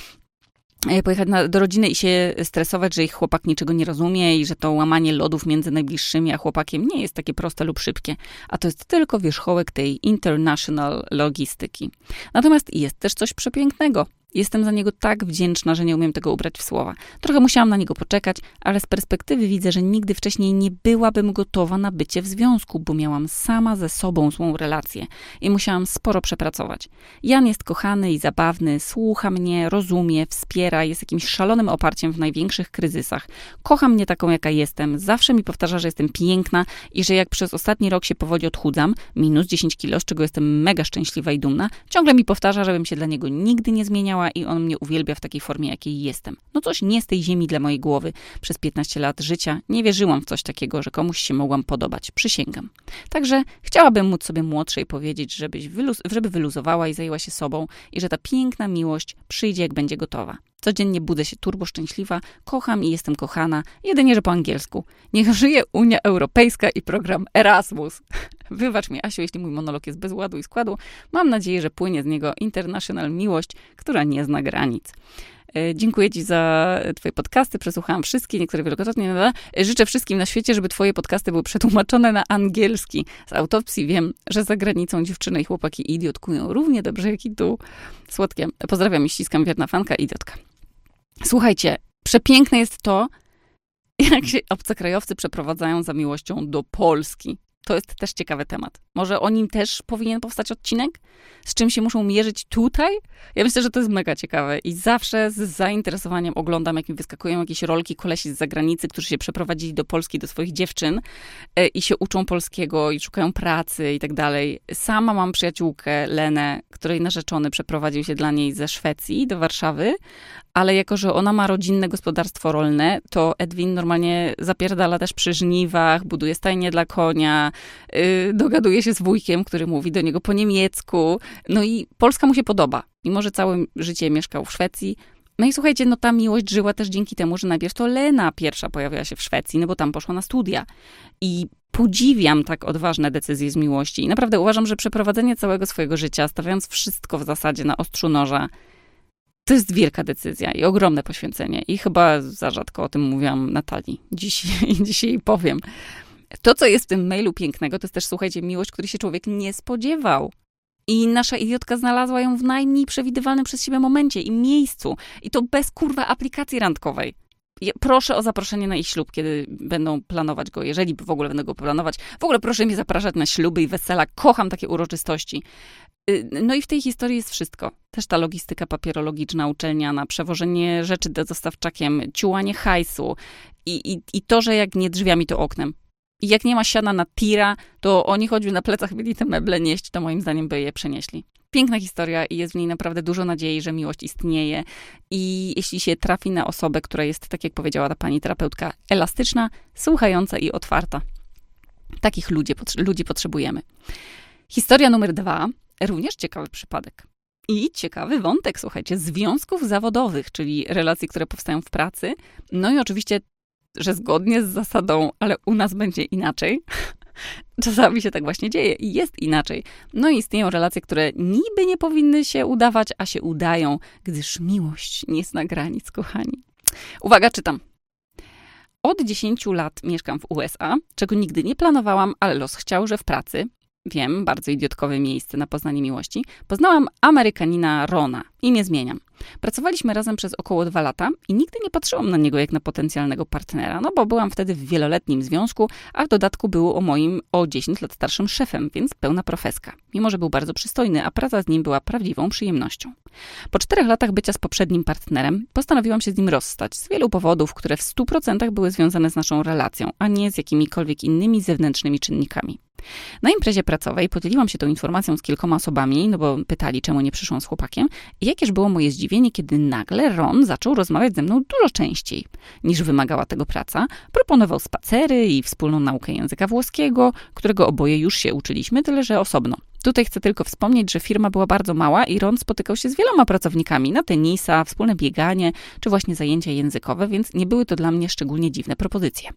[SPEAKER 1] i się stresować, że ich chłopak niczego nie rozumie i że to łamanie lodów między najbliższymi a chłopakiem nie jest takie proste lub szybkie, a to jest tylko wierzchołek tej international logistyki. Natomiast jest też coś przepięknego. Jestem za niego tak wdzięczna, że nie umiem tego ubrać w słowa. Trochę musiałam na niego poczekać, ale z perspektywy widzę, że nigdy wcześniej nie byłabym gotowa na bycie w związku, bo miałam sama ze sobą złą relację i musiałam sporo przepracować. Jan jest kochany i zabawny, słucha mnie, rozumie, wspiera, jest jakimś szalonym oparciem w największych kryzysach. Kocha mnie taką, jaka jestem, zawsze mi powtarza, że jestem piękna i że jak przez ostatni rok się powoli odchudzam, minus 10 kilo, z czego jestem mega szczęśliwa i dumna, ciągle mi powtarza, żebym się dla niego nigdy nie zmieniała i on mnie uwielbia w takiej formie, jakiej jestem. No coś nie z tej ziemi dla mojej głowy. Przez 15 lat życia nie wierzyłam w coś takiego, że komuś się mogłam podobać. Przysięgam. Także chciałabym móc sobie młodszej powiedzieć, żeby wyluzowała i zajęła się sobą i że ta piękna miłość przyjdzie, jak będzie gotowa. Codziennie budzę się turbo szczęśliwa, kocham i jestem kochana, jedynie, że po angielsku. Niech żyje Unia Europejska i program Erasmus. Wybacz mi, Asiu, jeśli mój monolog jest bez ładu i składu. Mam nadzieję, że płynie z niego international miłość, która nie zna granic. Dziękuję Ci za Twoje podcasty, przesłuchałam wszystkie, niektóre wielokrotnie. Życzę wszystkim na świecie, żeby Twoje podcasty były przetłumaczone na angielski. Z autopsji wiem, że za granicą dziewczyny i chłopaki idiotkują równie dobrze, jak i tu. Słodkie. Pozdrawiam i ściskam, wierna fanka, idiotka. Słuchajcie, przepiękne jest to, jak się obcokrajowcy przeprowadzają za miłością do Polski. To jest też ciekawy temat. Może o nim też powinien powstać odcinek? Z czym się muszą mierzyć tutaj? Ja myślę, że to jest mega ciekawe i zawsze z zainteresowaniem oglądam, jak mi wyskakują jakieś rolki kolesi z zagranicy, którzy się przeprowadzili do Polski, do swoich dziewczyn i się uczą polskiego i szukają pracy i tak dalej. Sama mam przyjaciółkę, Lenę, której narzeczony przeprowadził się dla niej ze Szwecji do Warszawy, ale jako, że ona ma rodzinne gospodarstwo rolne, to Edwin normalnie zapierdala też przy żniwach, buduje stajnie dla konia, dogaduje się z wujkiem, który mówi do niego po niemiecku. No i Polska mu się podoba. Mimo że całe życie mieszkał w Szwecji. No i słuchajcie, no ta miłość żyła też dzięki temu, że najpierw to Lena pierwsza pojawiła się w Szwecji, no bo tam poszła na studia. I podziwiam tak odważne decyzje z miłości. I naprawdę uważam, że przeprowadzenie całego swojego życia, stawiając wszystko w zasadzie na ostrzu noża, to jest wielka decyzja i ogromne poświęcenie. I chyba za rzadko o tym mówiłam Natalii. Dzisiaj jej powiem. To, co jest w tym mailu pięknego, to jest też, słuchajcie, miłość, której się człowiek nie spodziewał. I nasza idiotka znalazła ją w najmniej przewidywalnym przez siebie momencie i miejscu. I to bez kurwa aplikacji randkowej. Proszę o zaproszenie na ich ślub, kiedy będą planować go, jeżeli w ogóle będą go planować. W ogóle proszę mnie zapraszać na śluby i wesela. Kocham takie uroczystości. No i w tej historii jest wszystko. Też ta logistyka papierologiczna, uczelniana, przewożenie rzeczy dostawczakiem, ciułanie hajsu i to, że jak nie drzwiami, to oknem. I jak nie ma siana na tira, to oni choćby na plecach mieli te meble nieść, to moim zdaniem by je przenieśli. Piękna historia i jest w niej naprawdę dużo nadziei, że miłość istnieje. I jeśli się trafi na osobę, która jest, tak jak powiedziała ta pani terapeutka, elastyczna, słuchająca i otwarta. Takich ludzi potrzebujemy. Historia numer 2, również ciekawy przypadek. I ciekawy wątek, słuchajcie, związków zawodowych, czyli relacji, które powstają w pracy. No i oczywiście, że zgodnie z zasadą, ale u nas będzie inaczej. Czasami się tak właśnie dzieje i jest inaczej. No i istnieją relacje, które niby nie powinny się udawać, a się udają, gdyż miłość nie zna granic, kochani. Uwaga, czytam. Od 10 lat mieszkam w USA, czego nigdy nie planowałam, ale los chciał, że w pracy, wiem, bardzo idiotkowe miejsce na poznanie miłości, poznałam Amerykanina Rona. Imię zmieniam. Pracowaliśmy razem przez około 2 lata i nigdy nie patrzyłam na niego jak na potencjalnego partnera, no bo byłam wtedy w wieloletnim związku, a w dodatku był o 10 lat starszym szefem, więc pełna profeska. Mimo że był bardzo przystojny, a praca z nim była prawdziwą przyjemnością. Po 4 latach bycia z poprzednim partnerem postanowiłam się z nim rozstać z wielu powodów, które w 100% były związane z naszą relacją, a nie z jakimikolwiek innymi zewnętrznymi czynnikami. Na imprezie pracowej podzieliłam się tą informacją z kilkoma osobami, no bo pytali, czemu nie przyszłam z chłopakiem i jakież było moje zdziwienie, kiedy nagle Ron zaczął rozmawiać ze mną dużo częściej niż wymagała tego praca. Proponował spacery i wspólną naukę języka włoskiego, którego oboje już się uczyliśmy, tyle że osobno. Tutaj chcę tylko wspomnieć, że firma była bardzo mała i Ron spotykał się z wieloma pracownikami na tenisa, wspólne bieganie czy właśnie zajęcia językowe, więc nie były to dla mnie szczególnie dziwne propozycje.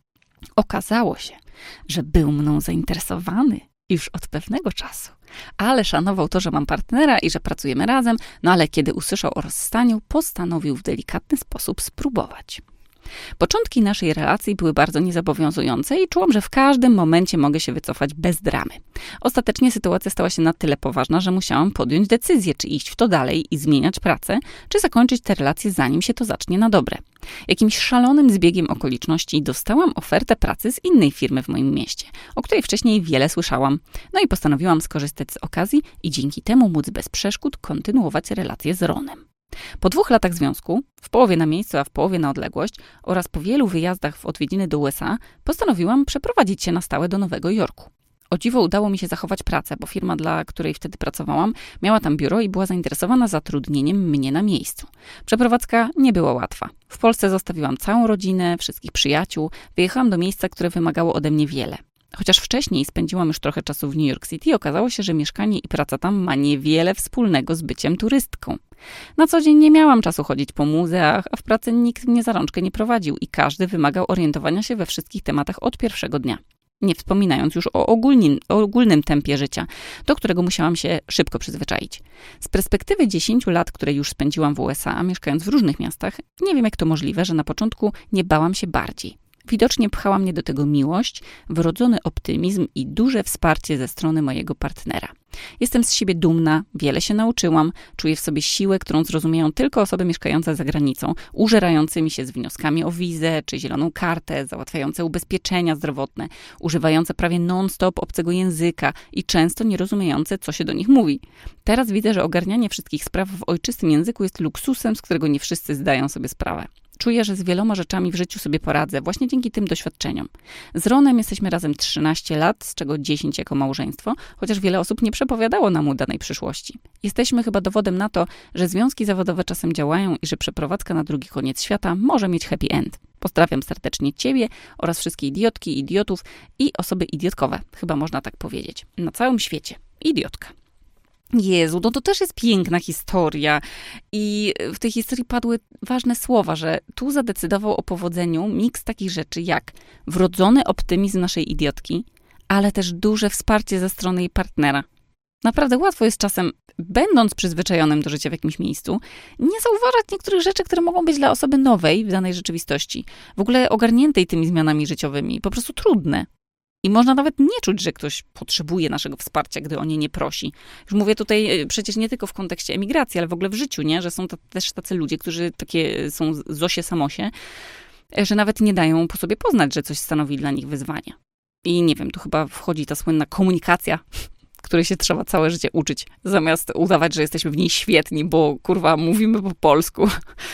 [SPEAKER 1] Okazało się, że był mną zainteresowany już od pewnego czasu, ale szanował to, że mam partnera i że pracujemy razem, no ale kiedy usłyszał o rozstaniu, postanowił w delikatny sposób spróbować. Początki naszej relacji były bardzo niezobowiązujące i czułam, że w każdym momencie mogę się wycofać bez dramy. Ostatecznie sytuacja stała się na tyle poważna, że musiałam podjąć decyzję, czy iść w to dalej i zmieniać pracę, czy zakończyć tę relację, zanim się to zacznie na dobre. Jakimś szalonym zbiegiem okoliczności dostałam ofertę pracy z innej firmy w moim mieście, o której wcześniej wiele słyszałam. No i postanowiłam skorzystać z okazji i dzięki temu móc bez przeszkód kontynuować relację z Ronem. Po 2 latach związku, w połowie na miejscu, a w połowie na odległość oraz po wielu wyjazdach w odwiedziny do USA, postanowiłam przeprowadzić się na stałe do Nowego Jorku. O dziwo udało mi się zachować pracę, bo firma, dla której wtedy pracowałam, miała tam biuro i była zainteresowana zatrudnieniem mnie na miejscu. Przeprowadzka nie była łatwa. W Polsce zostawiłam całą rodzinę, wszystkich przyjaciół, wyjechałam do miejsca, które wymagało ode mnie wiele. Chociaż wcześniej spędziłam już trochę czasu w New York City, okazało się, że mieszkanie i praca tam ma niewiele wspólnego z byciem turystką. Na co dzień nie miałam czasu chodzić po muzeach, a w pracy nikt mnie za rączkę nie prowadził i każdy wymagał orientowania się we wszystkich tematach od pierwszego dnia. Nie wspominając już o ogólnym tempie życia, do którego musiałam się szybko przyzwyczaić. Z perspektywy 10 lat, które już spędziłam w USA, mieszkając w różnych miastach, nie wiem jak to możliwe, że na początku nie bałam się bardziej. Widocznie pchała mnie do tego miłość, wrodzony optymizm i duże wsparcie ze strony mojego partnera. Jestem z siebie dumna, wiele się nauczyłam, czuję w sobie siłę, którą zrozumieją tylko osoby mieszkające za granicą, użerającymi się z wnioskami o wizę czy zieloną kartę, załatwiające ubezpieczenia zdrowotne, używające prawie non-stop obcego języka i często nie rozumiejące, co się do nich mówi. Teraz widzę, że ogarnianie wszystkich spraw w ojczystym języku jest luksusem, z którego nie wszyscy zdają sobie sprawę. Czuję, że z wieloma rzeczami w życiu sobie poradzę, właśnie dzięki tym doświadczeniom. Z Ronem jesteśmy razem 13 lat, z czego 10 jako małżeństwo, chociaż wiele osób nie przepowiadało nam udanej przyszłości. Jesteśmy chyba dowodem na to, że związki zawodowe czasem działają i że przeprowadzka na drugi koniec świata może mieć happy end. Pozdrawiam serdecznie Ciebie oraz wszystkie idiotki, idiotów i osoby idiotkowe, chyba można tak powiedzieć. Na całym świecie. Idiotka. Jezu, no to też jest piękna historia i w tej historii padły ważne słowa, że tu zadecydował o powodzeniu miks takich rzeczy jak wrodzony optymizm naszej idiotki, ale też duże wsparcie ze strony jej partnera. Naprawdę łatwo jest czasem, będąc przyzwyczajonym do życia w jakimś miejscu, nie zauważać niektórych rzeczy, które mogą być dla osoby nowej w danej rzeczywistości, w ogóle ogarniętej tymi zmianami życiowymi, po prostu trudne. I można nawet nie czuć, że ktoś potrzebuje naszego wsparcia, gdy o nie nie prosi. Już mówię tutaj przecież nie tylko w kontekście emigracji, ale w ogóle w życiu, nie? Że są też tacy ludzie, którzy takie są zosie samosie, że nawet nie dają po sobie poznać, że coś stanowi dla nich wyzwanie. I nie wiem, tu chyba wchodzi ta słynna komunikacja, której się trzeba całe życie uczyć, zamiast udawać, że jesteśmy w niej świetni, bo kurwa mówimy po polsku.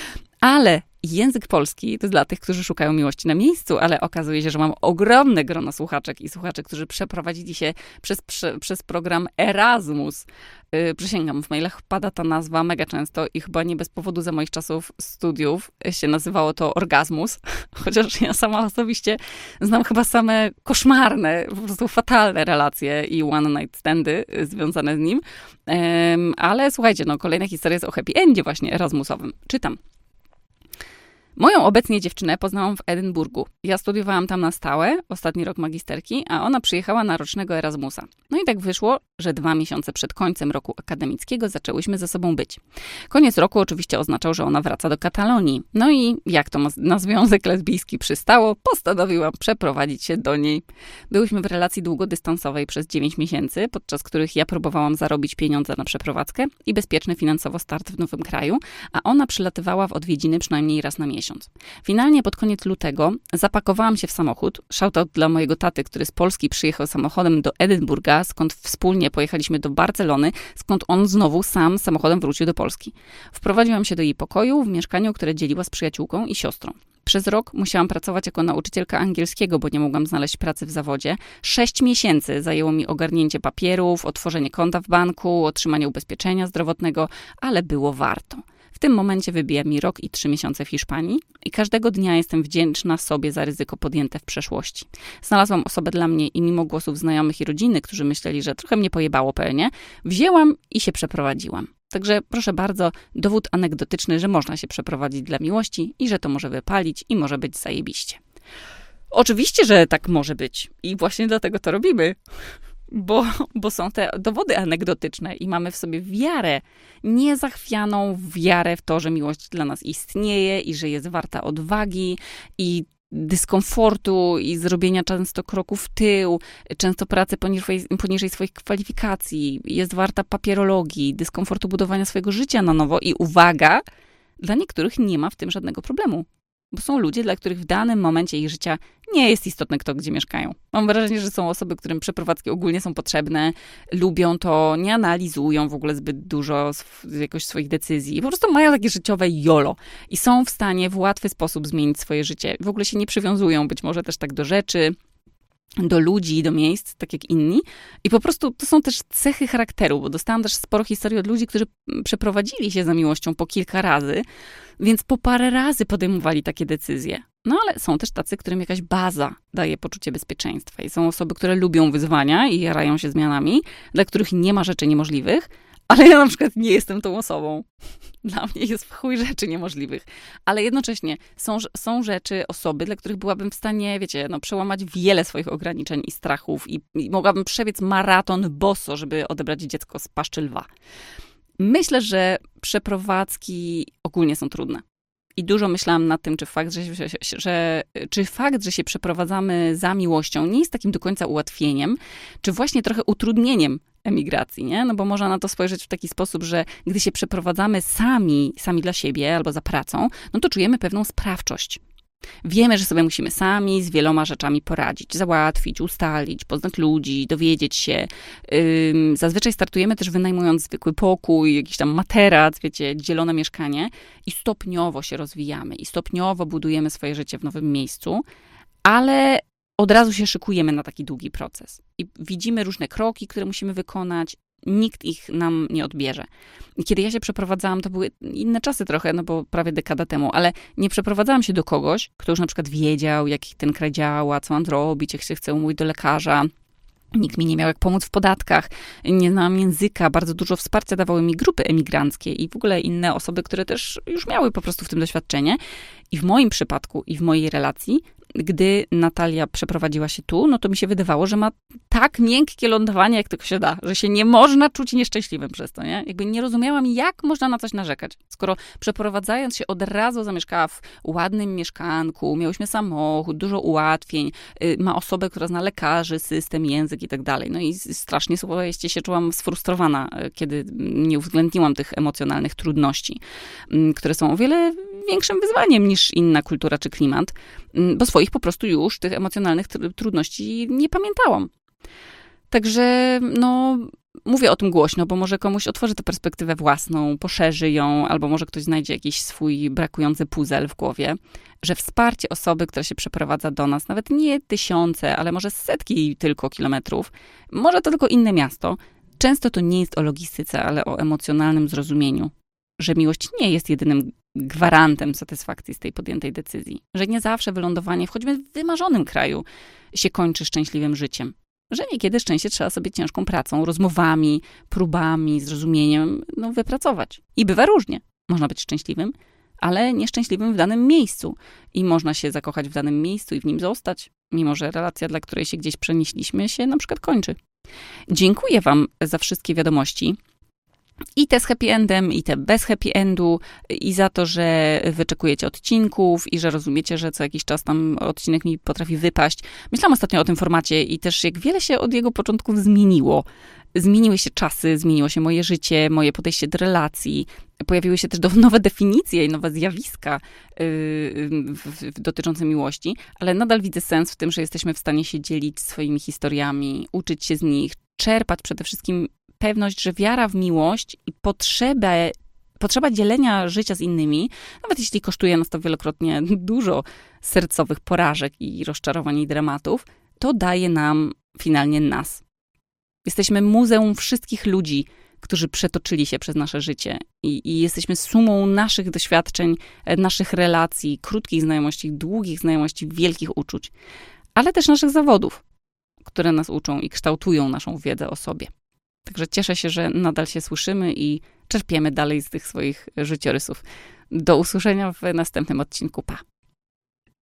[SPEAKER 1] Ale język polski to jest dla tych, którzy szukają miłości na miejscu, ale okazuje się, że mam ogromne grono słuchaczek i słuchaczy, którzy przeprowadzili się przez program Erasmus. Przysięgam, w mailach pada ta nazwa mega często i chyba nie bez powodu za moich czasów studiów się nazywało to orgazmus, chociaż ja sama osobiście znam chyba same koszmarne, po prostu fatalne relacje i one night standy związane z nim. Ale słuchajcie, no kolejna historia jest o happy endzie właśnie erasmusowym. Czytam. Moją obecnie dziewczynę poznałam w Edynburgu. Ja studiowałam tam na stałe, ostatni rok magisterki, a ona przyjechała na rocznego Erasmusa. No i tak wyszło, że 2 miesiące przed końcem roku akademickiego zaczęłyśmy ze sobą być. Koniec roku oczywiście oznaczał, że ona wraca do Katalonii. No i jak to na związek lesbijski przystało, postanowiłam przeprowadzić się do niej. Byłyśmy w relacji długodystansowej przez 9 miesięcy, podczas których ja próbowałam zarobić pieniądze na przeprowadzkę i bezpieczny finansowo start w nowym kraju, a ona przylatywała w odwiedziny przynajmniej raz na miesiąc. Finalnie pod koniec lutego zapakowałam się w samochód. Shoutout dla mojego taty, który z Polski przyjechał samochodem do Edynburga, skąd wspólnie pojechaliśmy do Barcelony, skąd on znowu sam samochodem wrócił do Polski. Wprowadziłam się do jej pokoju w mieszkaniu, które dzieliła z przyjaciółką i siostrą. Przez rok musiałam pracować jako nauczycielka angielskiego, bo nie mogłam znaleźć pracy w zawodzie. 6 miesięcy zajęło mi ogarnięcie papierów, otworzenie konta w banku, otrzymanie ubezpieczenia zdrowotnego, ale było warto. W tym momencie wybija mi rok i 3 miesiące w Hiszpanii i każdego dnia jestem wdzięczna sobie za ryzyko podjęte w przeszłości. Znalazłam osobę dla mnie i mimo głosów znajomych i rodziny, którzy myśleli, że trochę mnie pojebało pewnie, wzięłam i się przeprowadziłam. Także proszę bardzo, dowód anegdotyczny, że można się przeprowadzić dla miłości i że to może wypalić i może być zajebiście. Oczywiście, że tak może być i właśnie dlatego to robimy. Bo są te dowody anegdotyczne i mamy w sobie wiarę, niezachwianą wiarę w to, że miłość dla nas istnieje i że jest warta odwagi i dyskomfortu i zrobienia często kroku w tył, często pracy poniżej swoich kwalifikacji, jest warta papierologii, dyskomfortu budowania swojego życia na nowo i uwaga, dla niektórych nie ma w tym żadnego problemu. Bo są ludzie, dla których w danym momencie ich życia nie jest istotne, kto gdzie mieszkają. Mam wrażenie, że są osoby, którym przeprowadzki ogólnie są potrzebne, lubią to, nie analizują w ogóle zbyt dużo jakoś swoich decyzji. Po prostu mają takie życiowe YOLO i są w stanie w łatwy sposób zmienić swoje życie. W ogóle się nie przywiązują być może też tak do rzeczy, do ludzi, do miejsc, tak jak inni. I po prostu to są też cechy charakteru, bo dostałam też sporo historii od ludzi, którzy przeprowadzili się za miłością po kilka razy, więc po parę razy podejmowali takie decyzje. No ale są też tacy, którym jakaś baza daje poczucie bezpieczeństwa. I są osoby, które lubią wyzwania i jarają się zmianami, dla których nie ma rzeczy niemożliwych, ale ja na przykład nie jestem tą osobą. Dla mnie jest w chuj rzeczy niemożliwych. Ale jednocześnie są rzeczy, osoby, dla których byłabym w stanie, wiecie, przełamać wiele swoich ograniczeń i strachów i mogłabym przebiec maraton boso, żeby odebrać dziecko z paszczy lwa. Myślę, że przeprowadzki ogólnie są trudne. I dużo myślałam nad tym, czy fakt, że się przeprowadzamy za miłością nie jest takim do końca ułatwieniem, czy właśnie trochę utrudnieniem emigracji, nie? No bo można na to spojrzeć w taki sposób, że gdy się przeprowadzamy sami dla siebie albo za pracą, no to czujemy pewną sprawczość. Wiemy, że sobie musimy sami z wieloma rzeczami poradzić, załatwić, ustalić, poznać ludzi, dowiedzieć się. Zazwyczaj startujemy też wynajmując zwykły pokój, jakiś tam materac, wiecie, dzielone mieszkanie i stopniowo się rozwijamy i stopniowo budujemy swoje życie w nowym miejscu, ale od razu się szykujemy na taki długi proces i widzimy różne kroki, które musimy wykonać. Nikt ich nam nie odbierze. I kiedy ja się przeprowadzałam, to były inne czasy trochę, no bo prawie dekada temu, ale nie przeprowadzałam się do kogoś, kto już na przykład wiedział, jak ten kraj działa, co mam zrobić, jak się chcę umówić do lekarza. Nikt mi nie miał jak pomóc w podatkach, nie znałam języka, bardzo dużo wsparcia dawały mi grupy emigranckie i w ogóle inne osoby, które też już miały po prostu w tym doświadczenie. I w moim przypadku i w mojej relacji, gdy Natalia przeprowadziła się tu, no to mi się wydawało, że ma tak miękkie lądowanie, jak tylko się da, że się nie można czuć nieszczęśliwym przez to, nie? Jakby nie rozumiałam, jak można na coś narzekać. Skoro przeprowadzając się od razu zamieszkała w ładnym mieszkanku, miałyśmy samochód, dużo ułatwień, ma osobę, która zna lekarzy, system, język i tak dalej. No i strasznie słuchajcie, się czułam sfrustrowana, kiedy nie uwzględniłam tych emocjonalnych trudności, które są o wiele większym wyzwaniem niż inna kultura czy klimat, bo swoich po prostu już tych emocjonalnych trudności nie pamiętałam. Także, mówię o tym głośno, bo może komuś otworzy tę perspektywę własną, poszerzy ją, albo może ktoś znajdzie jakiś swój brakujący puzzle w głowie, że wsparcie osoby, która się przeprowadza do nas, nawet nie tysiące, ale może setki tylko kilometrów, może to tylko inne miasto, często to nie jest o logistyce, ale o emocjonalnym zrozumieniu, że miłość nie jest jedynym gwarantem satysfakcji z tej podjętej decyzji. Że nie zawsze wylądowanie w choćby wymarzonym kraju się kończy szczęśliwym życiem. Że niekiedy szczęście trzeba sobie ciężką pracą, rozmowami, próbami, zrozumieniem wypracować. I bywa różnie. Można być szczęśliwym, ale nieszczęśliwym w danym miejscu. I można się zakochać w danym miejscu i w nim zostać, mimo że relacja, dla której się gdzieś przenieśliśmy, się na przykład kończy. Dziękuję wam za wszystkie wiadomości. I te z happy endem, i te bez happy endu, i za to, że wyczekujecie odcinków i że rozumiecie, że co jakiś czas tam odcinek mi potrafi wypaść. Myślałam ostatnio o tym formacie i też jak wiele się od jego początków zmieniło. Zmieniły się czasy, zmieniło się moje życie, moje podejście do relacji. Pojawiły się też nowe definicje i nowe zjawiska dotyczące miłości, ale nadal widzę sens w tym, że jesteśmy w stanie się dzielić swoimi historiami, uczyć się z nich, czerpać przede wszystkim pewność, że wiara w miłość i potrzeba dzielenia życia z innymi, nawet jeśli kosztuje nas to wielokrotnie dużo sercowych porażek i rozczarowań i dramatów, to daje nam finalnie nas. Jesteśmy muzeum wszystkich ludzi, którzy przetoczyli się przez nasze życie i jesteśmy sumą naszych doświadczeń, naszych relacji, krótkich znajomości, długich znajomości, wielkich uczuć, ale też naszych zawodów, które nas uczą i kształtują naszą wiedzę o sobie. Także cieszę się, że nadal się słyszymy i czerpiemy dalej z tych swoich życiorysów. Do usłyszenia w następnym odcinku. Pa!